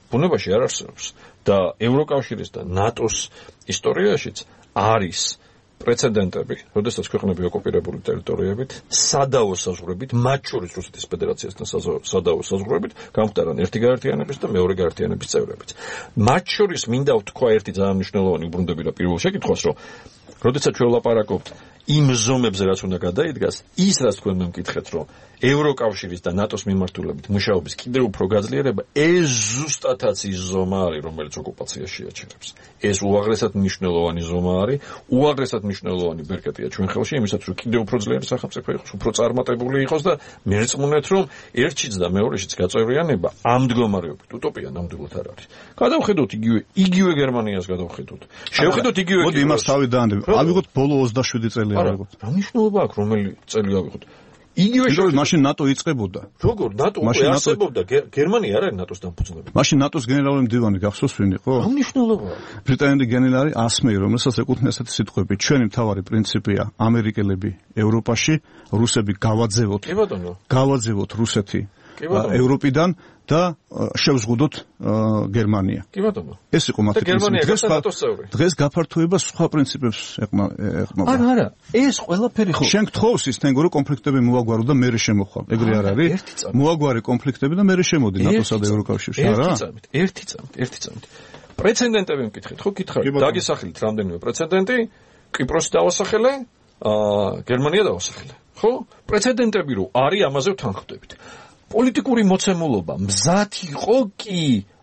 ბუნებაში არ არსებობს და ევროკავშირის და ნატოს ისტორიაშიც არის პრეცედენტები, როდესაც ქვეყნები ოკუპირებული ტერიტორიებით, სადაო საზღვრებით, მათ შორის რუსეთის ფედერაციასთან სადაო საზღვრებით, გამხდარან ერთი გაერთიანების და მეორე გაერთიანების წევრებიც. მათ შორის მინდა ვთქვა ერთი ძალიან მნიშვნელოვანი უბრუნდებოდა პირველ შეკითხვას, რომ როდესაც ჩვენ ვლაპარაკობთ იმ ზომებზე, რაც უნდა გადაიდგას, ის რაც თქვენ მე მკითხეთ, რომ ევროკავშირის და ნატოს მიმართულებით მუშაობის კიდევ უფრო გაძლიერება, ეს ზუსტადაც ის ზომა არის, რომელიც ოკუპაციას შეაჩერებს. ეს უაღრესად მნიშვნელოვანი ზომა არის, უაღრესად მნიშვნელოვანი ბერკეტია ჩვენ ხელში, იმისაც რომ კიდევ უფრო ძლიერი სახელმწიფო იყოს, უფრო წარმატებული იყოს და მერწმუნეთ, რომ ერთშიც და მეორეშიც გაწევრიანება ამ მდგომარეობით უტოპია ნამდვილად არ არის. გადავხედოთ იგივე გერმანიას გადავხედოთ. შევხედოთ იგივე მოდი იმას თავი დაანდებ. ავიღოთ ბოლო 27 წელი ავიღოთ. რა მნიშვნელობა აქვს რომელი წელი ავიღოთ? იგივე მაშინ ნატო იწყებოდა. როგორ ნატო უკვე არსებობდა, გერმანია არ არის ნატოს დამფუძნებელი. მაშინ ნატოს გენერალური მდივანი გახსოვს ვინ იყო? რა მნიშვნელობა? ბრიტანელი გენერალი ასმეი, რომელსაც ეკუთვნის ასეთი სიტყვები. ჩვენი მთავარი პრინციპია ამერიკელები ევროპაში, რუსები გავაძევოთ. კი ბატონო. გავაძევოთ რუსეთი ევროპიდან და შევზღუდოთ გერმანია. კი ბატონო. ეს იყო მათი პრინციპი. დღეს გაფართოება სხვა პრინციპებს ეყრდნობა. არა, ეს ყველაფერი ხო. შენ გთხოვს ის თენგო რომ კონფლიქტები მოაგვარო და მე შემოხვალ. ეგრე არ არის? მოაგვარე კონფლიქტები და მე შემოდი ნატოსა და ევროკავშირში, არა? ერთი წამით. პრეცედენტები მკითხეთ, ხო გითხარით? დაგესახელით რამდენიმე პრეცედენტი, კვიპროსი დავასახელე, გერმანია დავასახელე. ხო? პრეცედენტები რო არის, ამაზე ვთანხმდებით. პოლიტიკური მოცემულობა მზად იყო კი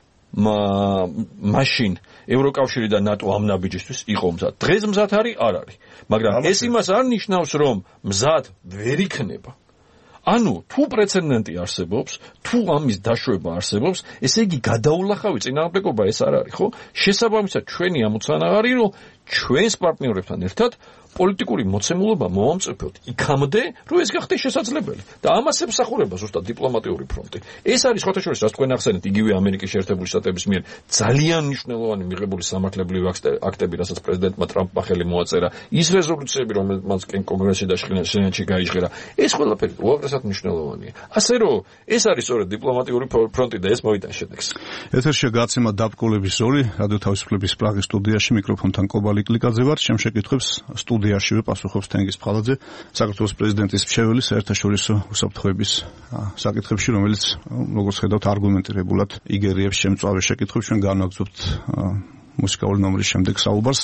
მაშინ ევროკავშირი და ნატო ამ ნაბიჯისთვის იყო მზად. დღეს მზად არის, არ არის. მაგრამ ეს იმას არ ნიშნავს, რომ მზად ვერ იქნება. ანუ თუ პრეცედენტი არსებობს, თუ ამის დაშვება არსებობს, ესე იგი გადაულახავი წინააღმდეგობა ეს არ არის, ხო? შესაბამისად ჩვენი ამოცანა არის, რომ ჩვენს პარტნიორებთან ერთად პოლიტიკური მოცემულობა მოვამწიფოთ იქამდე, რომ ეს გახდეს შესაძლებელი. და ამას ემსახურება ზუსტად დიპლომატიური ფრონტი. ეს არის ხოთაშორის, რაც თქვენ ახსენეთ, იგივე ამერიკის შეერთებული შტატების მიერ ძალიან მნიშვნელოვანი მიღებული სამართლებრივი აქტები, რასაც პრეზიდენტმა ტრამპმა ხელი მოაწერა, ის რეზოლუციები, რომელმაც კონგრესში და სენატში გაიჟღერა, ეს ყველაფერი უაღრესად მნიშვნელოვანია. ასე რომ, ეს არის სწორედ დიპლომატიური ფრონტი და ეს მოვიტან შედეგს. ეთერში გაცემა დაბკოლების ზოლი, რადიო თავისუფლების პრაღის სტუდიაში მიკროფონთან კობალი კლიკაძე ვარ, ჩემ შეკითხვებს სტუდიაშივე პასუხობს თენგიზ ფხალაძე, საქართველოს პრეზიდენტის მრჩეველი საერთაშორისო უსაფრთხოების საკითხებში, რომელიც როგორც ხედავთ არგუმენტირებულად იგერიებს შემწვავე შეკითხვებს. ჩვენ განვაგრძობთ მუსიკალური ნომრის შემდეგ საუბარს.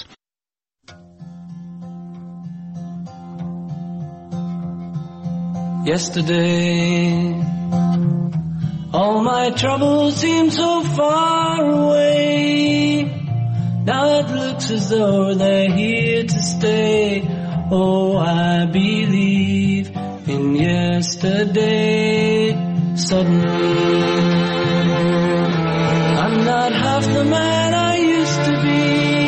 Yesterday all my troubles seem so far away. Now it looks as though they're here to stay. Oh, I believe in yesterday. Suddenly, I'm not half the man I used to be.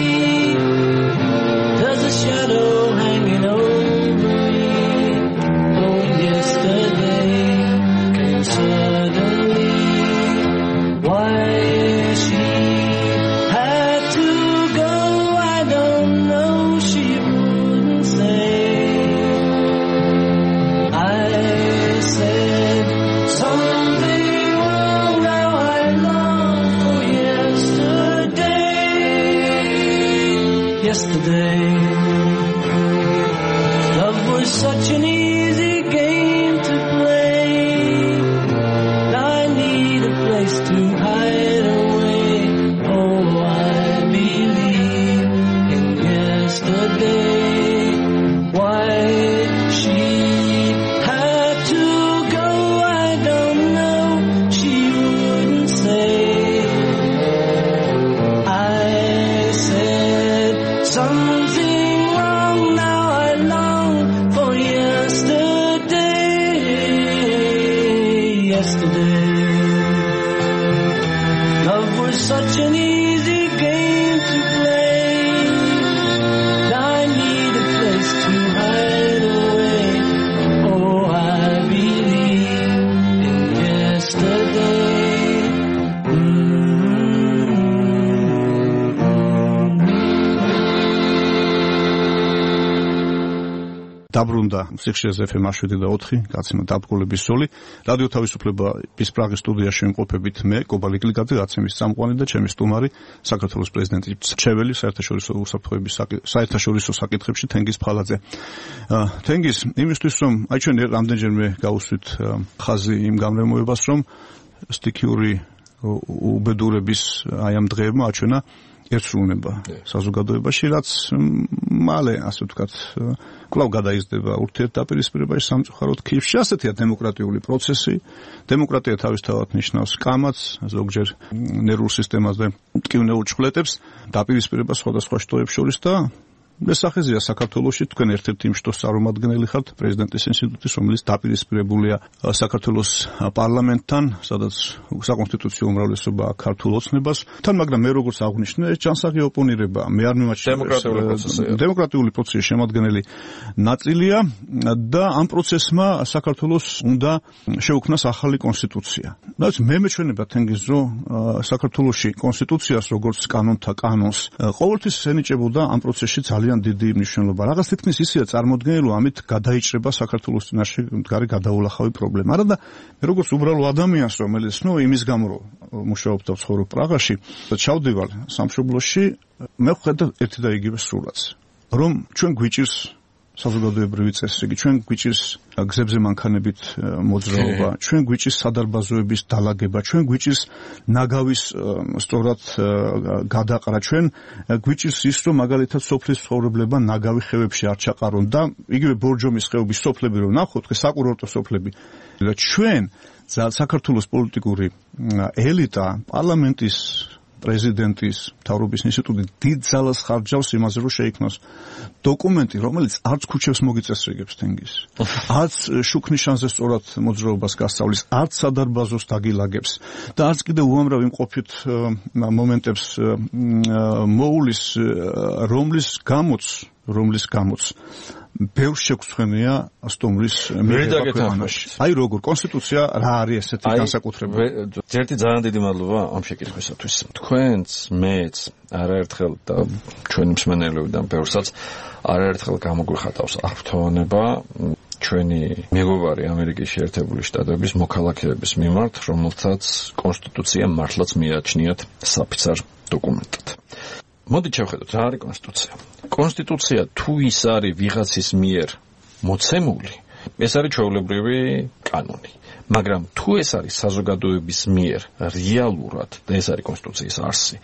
There's a shadow hanging over me. Oh, yesterday came suddenly. Why she yesterday. Love was such an easy game to play. Now I need a place to hide away. Oh, I believe in yesterday. Why she had to go, I don't know. She wouldn't say. Something wrong, now I long for yesterday. Yesterday, love was such an easy game to play. Now I need a place to hide away. Oh, I believe in yesterday. დაბრუნდა სიხშირეზე FM 7 და 4 გაცემა დაბრკოლების ზოლი. რადიო თავისუფლების პრაღის სტუდიაში ვიმყოფებით მე, კობალი გლიკაძე, გაცემის წამყვანი და ჩემი სტუმარი, საქართველოს პრეზიდენტი მრჩეველი საერთაშორისო უსაფრთხოების საერთაშორისო საკითხებში თენგიზ ფალაძე. თენგიზ, იმისთვის რომ აი ჩვენ რამდენჯერმე გავუსვით ხაზი იმ გამრემოებას, რომ სტიქიური უბედურების აი ამ დღეებმა აჩვენა ერთსრულნება საზოგადოებაში, რაც მალე, ასე ვთქვათ, კვლავ გადაიზრდება ურთიერთდაპირისპირებაში სამწუხაროდ ქიევში. ასეთია დემოკრატიული პროცესი. დემოკრატია თავისთავად ნიშნავს კამათს, ზოგჯერ ნერვულ სისტემაზე მტკივნეულ ჩხვლეტებს, დაპირისპირებას სხვადასხვა შტოებს შორის და მესახეზეა საქართველოში თქვენ ერთ-ერთი იმ შტოს წარმომადგენელი ხართ პრეზიდენტის ინსტიტუტის, რომელიც დაპირისპირებულია საქართველოს პარლამენტთან, სადაც საკონსტიტუციო უმრავლესობა აქვს ქართულ ოცნებას. თან მაგრამ მე როგორც აღვნიშნე, ჯანსაღი ოპონირება მე არ მიმაჩნია დემოკრატიული პროცესის შემადგენელი ნაწილია და ამ პროცესმა საქართველოს უნდა შეუქმნას ახალი კონსტიტუცია. რაც მე მეჩვენება თენგიზ, რომ საქართველოში კონსტიტუციას როგორც კანონთა კანონს ყოველთვის ენიჭებოდა ამ პროცესში ძალიან დიდი მნიშვნელობა. რაღაც თითქმის ისეა წარმოდგენილი, რომ ამით გადაიჭრება საქართველოს წინაშე მდგარი გადაულახავი პრობლემა. არა და მე როგორც უბრალო ადამიანს, რომელიც იმის გამო რომ მუშაობ და ვცხოვრობ პრაღაში და ჩავდივალ სამშობლოში, მე ვხედავ ერთი და იგივე სურათს, რომ ჩვენ გვიჭირს საზოგადოებრივი წესრიგი, ჩვენ გვიჭირს გზებზე მანქანებით მოძრაობა, ჩვენ გვიჭირს სადარბაზოების დალაგება, ჩვენ გვიჭირს ნაგავის სწორად გადაყრა, ჩვენ გვიჭირს ის, რომ მაგალითად სოფლის ცხოვრებლება ნაგავი ხევებში არ ჩაყარონ და იგივე ბორჯომის ხეობის სოფლები რომ ნახოთ, საკურორტო სოფლები. და ჩვენ საქართველოს პოლიტიკური ელიტა, პარლამენტის პრეზიდენტის, მთავრობის ინსტიტუტი დიდ ძალას ხარჯავს იმაზე, რომ შეიქმნას დოკუმენტი, რომელიც არც ქუჩებს მოგიწესრიგებს თენგიზ, არც შუქნიშანზე სწორად მოძრაობას გასწავლის, არც სადარბაზოს დაგილაგებს და არც კიდე უამრავ იმყოფით მომენტებს მოულის, რომლის გამოც ბევრ შეგვცხვენია სტუმრის მიღებაში. აი როგორ კონსტიტუცია რა არის ესეთი განსაკუთრებული? ერთი ძალიან დიდი მადლობა ამ შეკითხვისათვის. თქვენც, მეც არაერთხელ და ჩვენი მსმენელებიდან ბევრსაც არაერთხელ გამოგვიხატავს აღფრთოვანება ჩვენი მეგობარი ამერიკის შეერთებული შტატების მოქალაქეების მიმართ, რომელთაც კონსტიტუცია მართლაც მიაჩნიათ საფიცარ დოკუმენტად. მოდით შევხედოთ რა არის კონსტიტუცია. კონსტიტუცია თუ ის არის ვიღაცის მიერ მოცემული, ეს არის ჩვეულებრივი კანონი. მაგრამ თუ ეს არის საზოგადოების მიერ რეალურად, და ეს არის კონსტიტუციის არსი,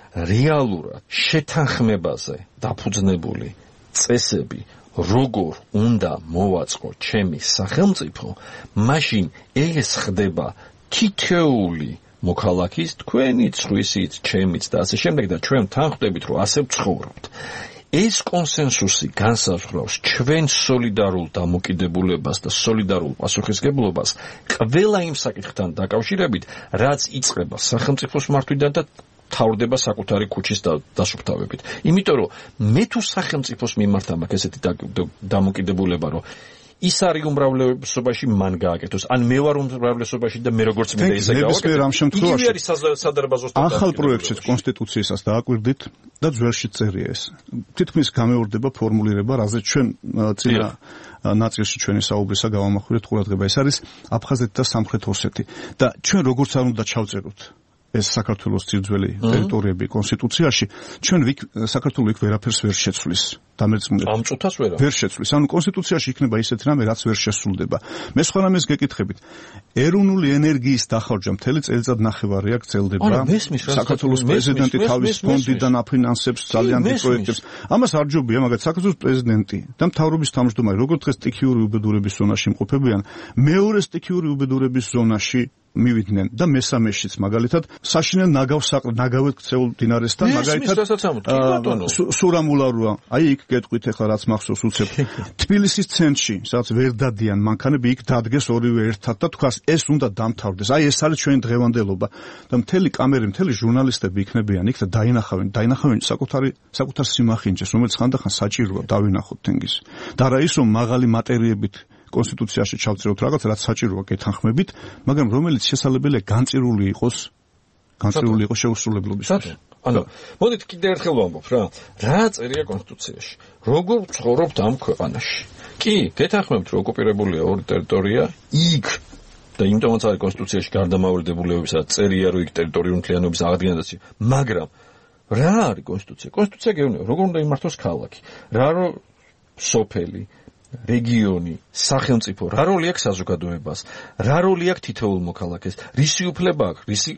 რეალურად შეთანხმებაზე დაფუძნებული წესები, როგორ უნდა მოვაწყო ჩემი სახელმწიფო, მაშინ ეს ხდება თითოეული მოქალაქის, თქვენიც, სხვისიც, ჩემიც და ასე შემდეგ და ჩვენ თან ხვდებით, რომ ასე ვცხოვრობთ. ეს კონსენსუსი განსაზღვრავს ჩვენ სოლიდარულ დამოკიდებულებას და სოლიდარულ პასუხისგებლობას ყველა იმ საკითხთან დაკავშირებით, რაც იწყება სახელმწიფოს მართვიდან და თავდება საკუთარი ქუჩის დასუფთავებით. იმიტომ რომ მე თუ სახელმწიფოს მიმართ მაქვს ესეთი დამოკიდებულება, რომ ის არის უმრავლესობაში მან გააკეთოს. ან მე ვარ უმრავლესობაში და მე როგორც მინდა ისე გავაკეთო. ამ შემთხვევაში ის არის სადარბაზოს ახალ პროექტშიც კონსტიტუციასაც დააკვირდით და ძველში წერია ეს. თითქმის გამეორდება ფორმულირება, რაზეც ჩვენ წინა ნაწილში ჩვენი საუბრისა გავამახვილეთ ყურადღება. ეს არის აფხაზეთი და სამხრეთ ოსეთი. და ჩვენ როგორც არ უნდა ჩავწეროთ ეს საქართველოს ძირძველი ტერიტორიები კონსტიტუციაში, ჩვენ საქართველოს იქ ვერაფერს ვერ შეცვლის. დამერწმუნებით. ამ წუთას ვერ შეცვლის. ანუ კონსტიტუციაში იქნება ისეთი რამე, რაც ვერ შესრულდება. მე სხვა რამეს გეკითხებით. ეროვნული ენერგიის დახარჯვა მთელი წელიწად ნახევარია გრძელდება. საქართველოს პრეზიდენტი თავის ფონდიდან აფინანსებს ძალიან დიდ პროექტებს. ამას არ ჯობია, მაგრამ საქართველოს პრეზიდენტი და მთავრობის თავმჯდომარე როგორც დღეს სტიქიური უბედურების ზონაში იმყოფებიან, მეორე სტიქიური უბედურების ზონაში მივიდნენ და მესამეშიც მაგალითად საშინელ ნაგავად ქცეულ დინარესთან მაგალითად სურამულაროა. აი იქ გეტყვით ახლა რაც მახსოვს უცებ თბილისის ცენტრში, სადაც ვერ დადიან მანქანები, იქ დადგეს ორივე ერთად და თქვას ეს უნდა დამთავრდეს. აი ეს არის ჩვენი დღევანდელობა და მთელი კამერი, მთელი ჟურნალისტები იქნებიან იქ და დაინახავენ საკუთარ სიმახინჯეს, რომელიც ხანდახან საჭიროა დავინახოთ თენგიზ. და რა ის რომ მაღალი მატერიებით კონსტიტუციაში ჩავწეროთ რაღაც, რაც საჭიროა გეთანხმებით, მაგრამ რომელიც შესაძლებელია განწირული იყოს შეუსრულებლობისთვის. ანუ მოდით კიდე ერთხელ ვამბობ რა წერია კონსტიტუციაში. როგორ ცხოვრობთ ამ ქვეყანაში. კი, გეთანხმებთ, რომ ოკუპირებულია ორი ტერიტორია, იქ და იმიტომაც არის კონსტიტუციაში გარდამავალი დებულებებისა წერია, რომ იქ ტერიტორიული მთლიანობის აღდგენა, მაგრამ რა არის კონსტიტუცია? კონსტიტუცია გეუბნება, როგორ უნდა იმართოს ქალაქი, რა რო სოფელი, რეგიონი, სახელმწიფო, რა როლი აქვს საზოგადოებას, რა როლი აქვს თითოეულ მოქალაქეს, რისი უფლება აქვს, რისი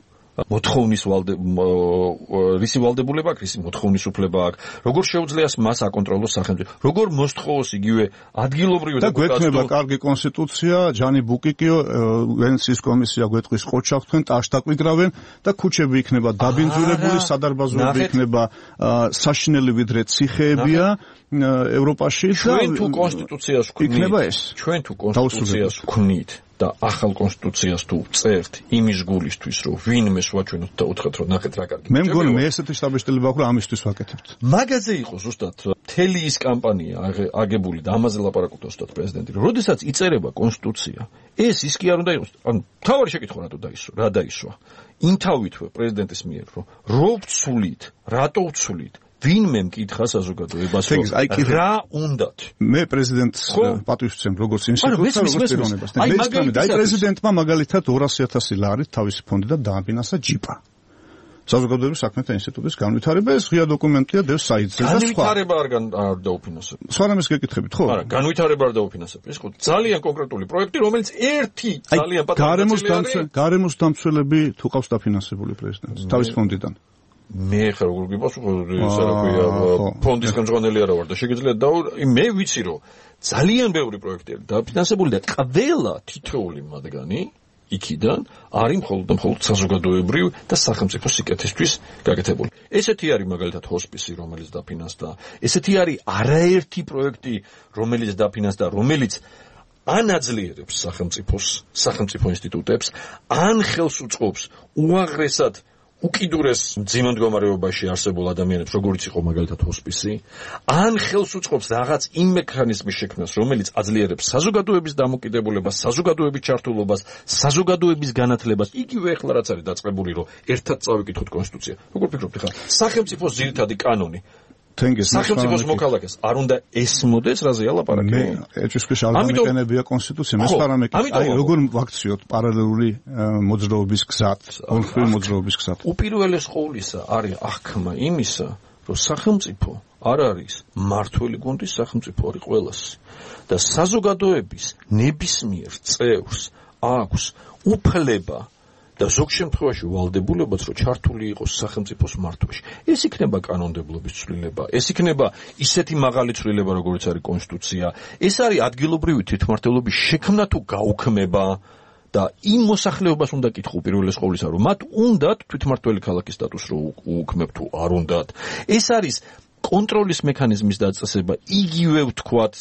ვალდებულება აქვს, რისი მოთხოვნის უფლება აქვს, როგორ შეუძლია მას აკონტროლოს სახელმწიფო, როგორ მოსთხოვოს იგივე ადგილობრივი და გვექნება კარგი კონსტიტუცია, ჯანი ბუკიკიო, ვენეციის კომისია გვეტყვის ყოჩახ თქვენ ტაშ დაკვიგრავენ და ქუჩები იქნება დაბინძურებული, სადარბაზოები იქნება საშინელი ვიდრე ციხეებია ევროპაში და ჩვენ თუ კონსტიტუციას იქნება ეს. ჩვენ თუ კონსტიტუციას ვქნით და ახალ კონსტიტუციას თუ წერთ იმის გულისთვის, რომ ვინმე შევაჩვენოთ და უთხრათ, რომ ნახეთ რა კარგი. მე მგონი მე ესეთი შტაბ-შტილება აქვს, რომ ამისთვის ვაკეთებთ. მაგაზე იყო ზუსტად მთელი ის კამპანია აგებული და ამაზე ლაპარაკობდა ზუსტად პრეზიდენტი. როდესაც იწერება კონსტიტუცია, ის კი არ უნდა იყოს. ანუ თავარი შეკითხვა რა დაისვა. ინთავითვე პრეზიდენტის მიერ, რომ რო ვცვლით, რატო ვცვლით? ვინმე მკითხა საზოგადოებას რა უნდათ? მე პრეზიდენტს პატივს ვცემ როგორც ინსტიტუტს, როგორც პიროვნებას. აი პრეზიდენტმა მაგალითად 200,000 ლარი თავისი ფონდიდან დააბინასა ჯიპა. საზოგადოების საქმეთა ინსტიტუტის განვითარება ეს ღია დოკუმენტია დევს საიტზე და სხვა. განვითარება არ დაუფინანსებ. სხვა რამეს გეკითხებით, ხო? არა, განვითარება არ დაუფინანსებ. ეს ხო ძალიან კონკრეტული პროექტი, რომელიც ერთი ძალიან პატარა გარემოს დამცველები თუ ყავს დაფინანსებული პრეზიდენტს თავის ფონდიდან. მე ხარ როგორ გიპასუხო ის რა ქვია ფონდის ხელმძღვანელი არა ვარ და შეგიძლიათ მე ვიცი რომ ძალიან ბევრი პროექტია დაფინანსებული და ყველა თითოეული მათგანი იქიდან არის მხოლოდ საზოგადოებრივ და სახელმწიფო სიკეთისთვის გაკეთებული. ესეთი არის მაგალითად ჰოსპისი, რომელიც დაფინანსდა. ესეთი არის არაერთი პროექტი, რომელიც დაფინანსდა, რომელიც ან აძლიერებს სახელმწიფო ინსტიტუტებს, ან ხელს უწყობს უაღრესად უკიდურეს მძიმე მდგომარეობაში არსებულ ადამიანებს, როგორიც იყო მაგალითად ჰოსპისი, ან ხელს უწყობს რაღაც იმ მექანიზმის შექმნას, რომელიც აძლიერებს საზოგადოების დამოკიდებულებას, საზოგადოების ჩართულობას, საზოგადოების განათლებას. იგივე ახლა რაც არის დაწყებული, რომ ერთად წავიკითხოთ კონსტიტუცია. როგორ ფიქრობთ ხა? სახელმწიფოს ძირითადი კანონი სახელმწიფოს მოქალაქეს არ უნდა ესმოდეს, რაზე ალაპარაკი? მე ეჭვისქვეშ არ გამიყენებია კონსტიტუცია, მე პარამეტრი. აი როგორ ვაქციოთ პარალელური მოძრაობის გზად, ორხრივი მოძრაობის გზად. უპირველეს ყოვლისა არის აღქმა იმისა, რომ სახელმწიფო არ არის მართველი გუნდის სახელმწიფო არის ყველას და საზოგადოების ნებისმიერ წევრს აქვს უფლება და ზოგ შემთხვევაში ვალდებულებაც რომ ჩართული იყოს სახელმწიფოს მართვაში. ეს იქნება კანონმდებლობის ცვლილება, ეს იქნება ისეთი მაღალი ცვლილება, როგორც არის კონსტიტუცია. ეს არის ადგილობრივი თვითმმართველობის შექმნა თუ გაუქმება და იმ მოსახლეობას უნდა კითხო პირველეს ყოვლისა, რომ მათ უნდათ თვითმმართველი ქალაქის სტატუსს რო უქმებ თუ არ უნდათ. ეს არის კონტროლის მექანიზმის დაწესება, იგივე ვთქვათ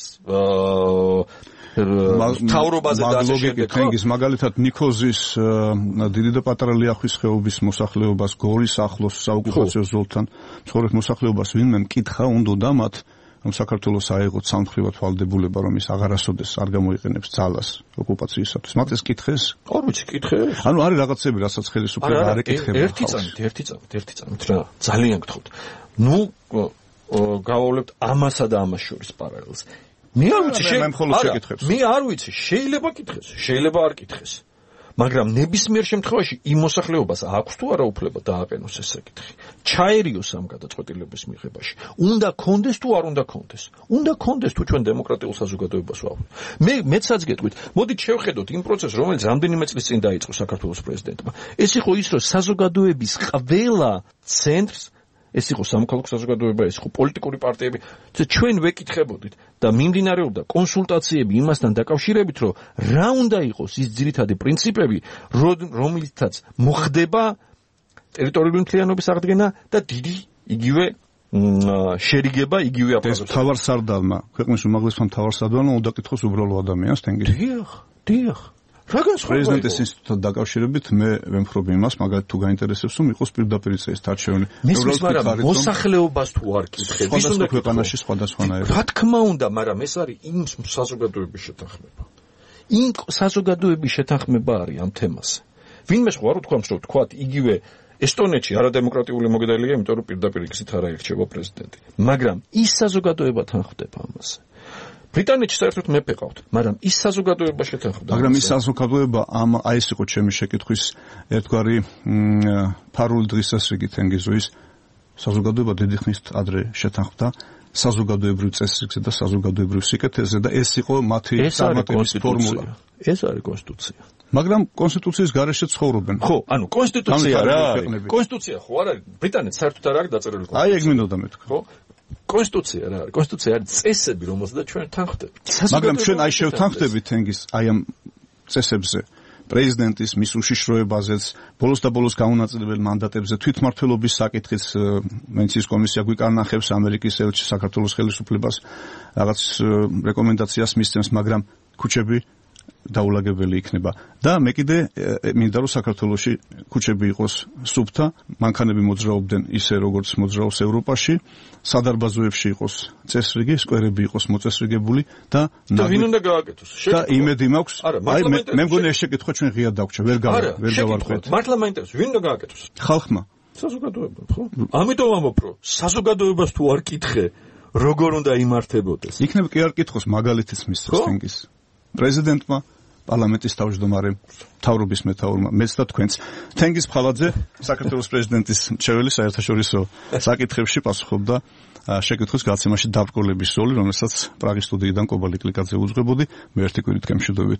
თავრობაზე დასაშენების მაგალითად ნიქოზის დიდი და პატარა ლიახვის ხეობის მოსახლეობას გორის ახლოს საოკუპაციო ზოლთან ცხოვრებ მოსახლეობას ვინმე მკითხა უნდა მათ რომ საქართველოს აიღოთ სამხრივად ვალდებულება რომ ის აღარასოდეს არ გამოიყენებს ძალას ოკუპაციისათვის მათ ეს კითხეს არ ვიცი კითხეს ანუ არის რაღაცები რასაც ხელისუფლება არ ეკითხება ერთი წამით რა ძალიან გთხოვთ ნუ გავავლებთ ამასა და ამას შორის პარალელს მე არ ვიცი შეიძლება კითხეს შეიძლება არ კითხეს მაგრამ ნებისმიერ შემთხვევაში იმ მოსახლეობას აქვს თუ არა უფლება დააყენოს ეს საკითხი ჩაერიოს ამ გადაწყვეტილების მიღებაში უნდა კონდეს თუ არ უნდა კონდეს უნდა კონდეს თუ ჩვენ დემოკრატიულ საზოგადოებას ვაღვნიშნებთ მეცაც გეტყვით მოდით შევხედოთ იმ პროცესს რომელიც რამდენიმე წლის წინ დაიწყო საქართველოს პრეზიდენტმა ეს იყო ის რომ საზოგადოების ყველა ცენტრს ეს იყო სამოქალაქო საზოგადოება, ეს იყო პოლიტიკური პარტიები. ჩვენ ვეკითხებოდით და მიმდინარეობდა კონსულტაციები იმასთან დაკავშირებით, რომ რა უნდა იყოს ის ძირითადი პრინციპები, რომელთაც მოხდება ტერიტორიული მთლიანობის აღდგენა და დიდი იგივე შერიგება იგივე აპარატურით. ეს მთავარსარდალმა, ქვეყნის უმაღლესმა მთავარსარდალმა უნდა კითხოს უბრალო ადამიანს თენგიში. დიახ. პრეზიდენტის ინსტიტუტთან დაკავშირებით მე ვემხრობ იმას, მაგალითად თუ გაინტერესებს, რომ იყოს პირდაპირ წესით არჩევანი. მაგრამ მოსახლეობას თუ არ კითხები, ის უნდა ქვეყანაში სხვადასხვანაირად. რა თქმა უნდა, მაგრამ ეს არის იმ საზოგადოების შეთანხმება. იმ საზოგადოების შეთანხმება არის ამ თემაზე. ვინმე სხვა არ უთქვამს, რომ თქვათ იგივე ესტონეთში არადემოკრატიული მოგედალია, იმიტომ რომ პირდაპირ იქით არ აირჩევა პრეზიდენტი. მაგრამ ის საზოგადოება თანხდება ამაზე. ბრიტანეთში საერთოდ მეფე ყავთ, მაგრამ ის საზოგადოება შეთანხმდა. მაგრამ ის საზოგადოება აი ეს იყო ჩემი შეკითხვის ერთგვარი ფარული დღისასრიგი თენგიზოის საზოგადოება დიდი ხნის ადრე შეთანხმდა საზოგადოებრივ წესრიგზე და საზოგადოებრივ სიკეთეზე და ეს იყო მათი წარმატების ფორმულა. ეს არის კონსტიტუცია. მაგრამ კონსტიტუციის გარეშე ცხოვრობენ. ხო, ანუ კონსტიტუცია რა არის? კონსტიტუცია ხო არ არის? ბრიტანეთს საერთოდ არ არის დაწერილი კონსტიტუცია. აი ეგ მინდოდა მეთქვა. ხო? კონსტიტუცია რა არის? კონსტიტუცია არის წესები, რომელსაც ჩვენ თანხმდებით. მაგრამ ჩვენ აი შევთანხმდებით თენგის აი ამ წესებზე. პრეზიდენტის მის უშიშროებაზეც, ბოლოს და ბოლოს გაუნაწილებელ მანდატებზე, თვითმმართველობის საკითხიც ვენეციის კომისია გვიკანახებს ამერიკის ელჩი საქართველოს ხელისუფლებას რაღაც რეკომენდაციას მისცემს, მაგრამ ქუჩები დაულაგებელი იქნება. და მე კიდე მინდა რომ საქართველოში ქუჩები იყოს სუფთა, მანქანები მოძრაობდნენ ისე როგორც მოძრაობს ევროპაში, სადარბაზოებში იყოს წესრიგი, სკვერები იყოს მოწესრიგებული და ვინ უნდა გააკეთოს? და იმედი მაქვს, აი მე მგონი ეს შეკითხვა ჩვენ ღიად დავგვჭა, ვერ გავარკვევთ. მართლა მაინტერესებს, ვინ უნდა გააკეთოს? ხალხმა. საზოგადოებამ, ხო? ამიტომ ამბობ, რომ საზოგადოებას თუ არ კითხე, როგორ უნდა იმართებოდეს? იქნებ კი არ კითხოს მაგალითიც მისცეს თენგის. პრეზიდენტმა, პარლამენტის თავმჯდომარემ, მთავრობის მეთაურმა, მეც და თქვენც. თენგიზ ფხალაძე, საქართველოს პრეზიდენტის მრჩეველი საერთაშორისო საკითხებში პასუხობდა შეკითხვის გაცემაში დაბრკოლების როლი, რომელსაც პრაღის სტუდიიდან კობალტ კლიკაძე უძღვებოდი. მე ერთი კვირით გემშვიდობით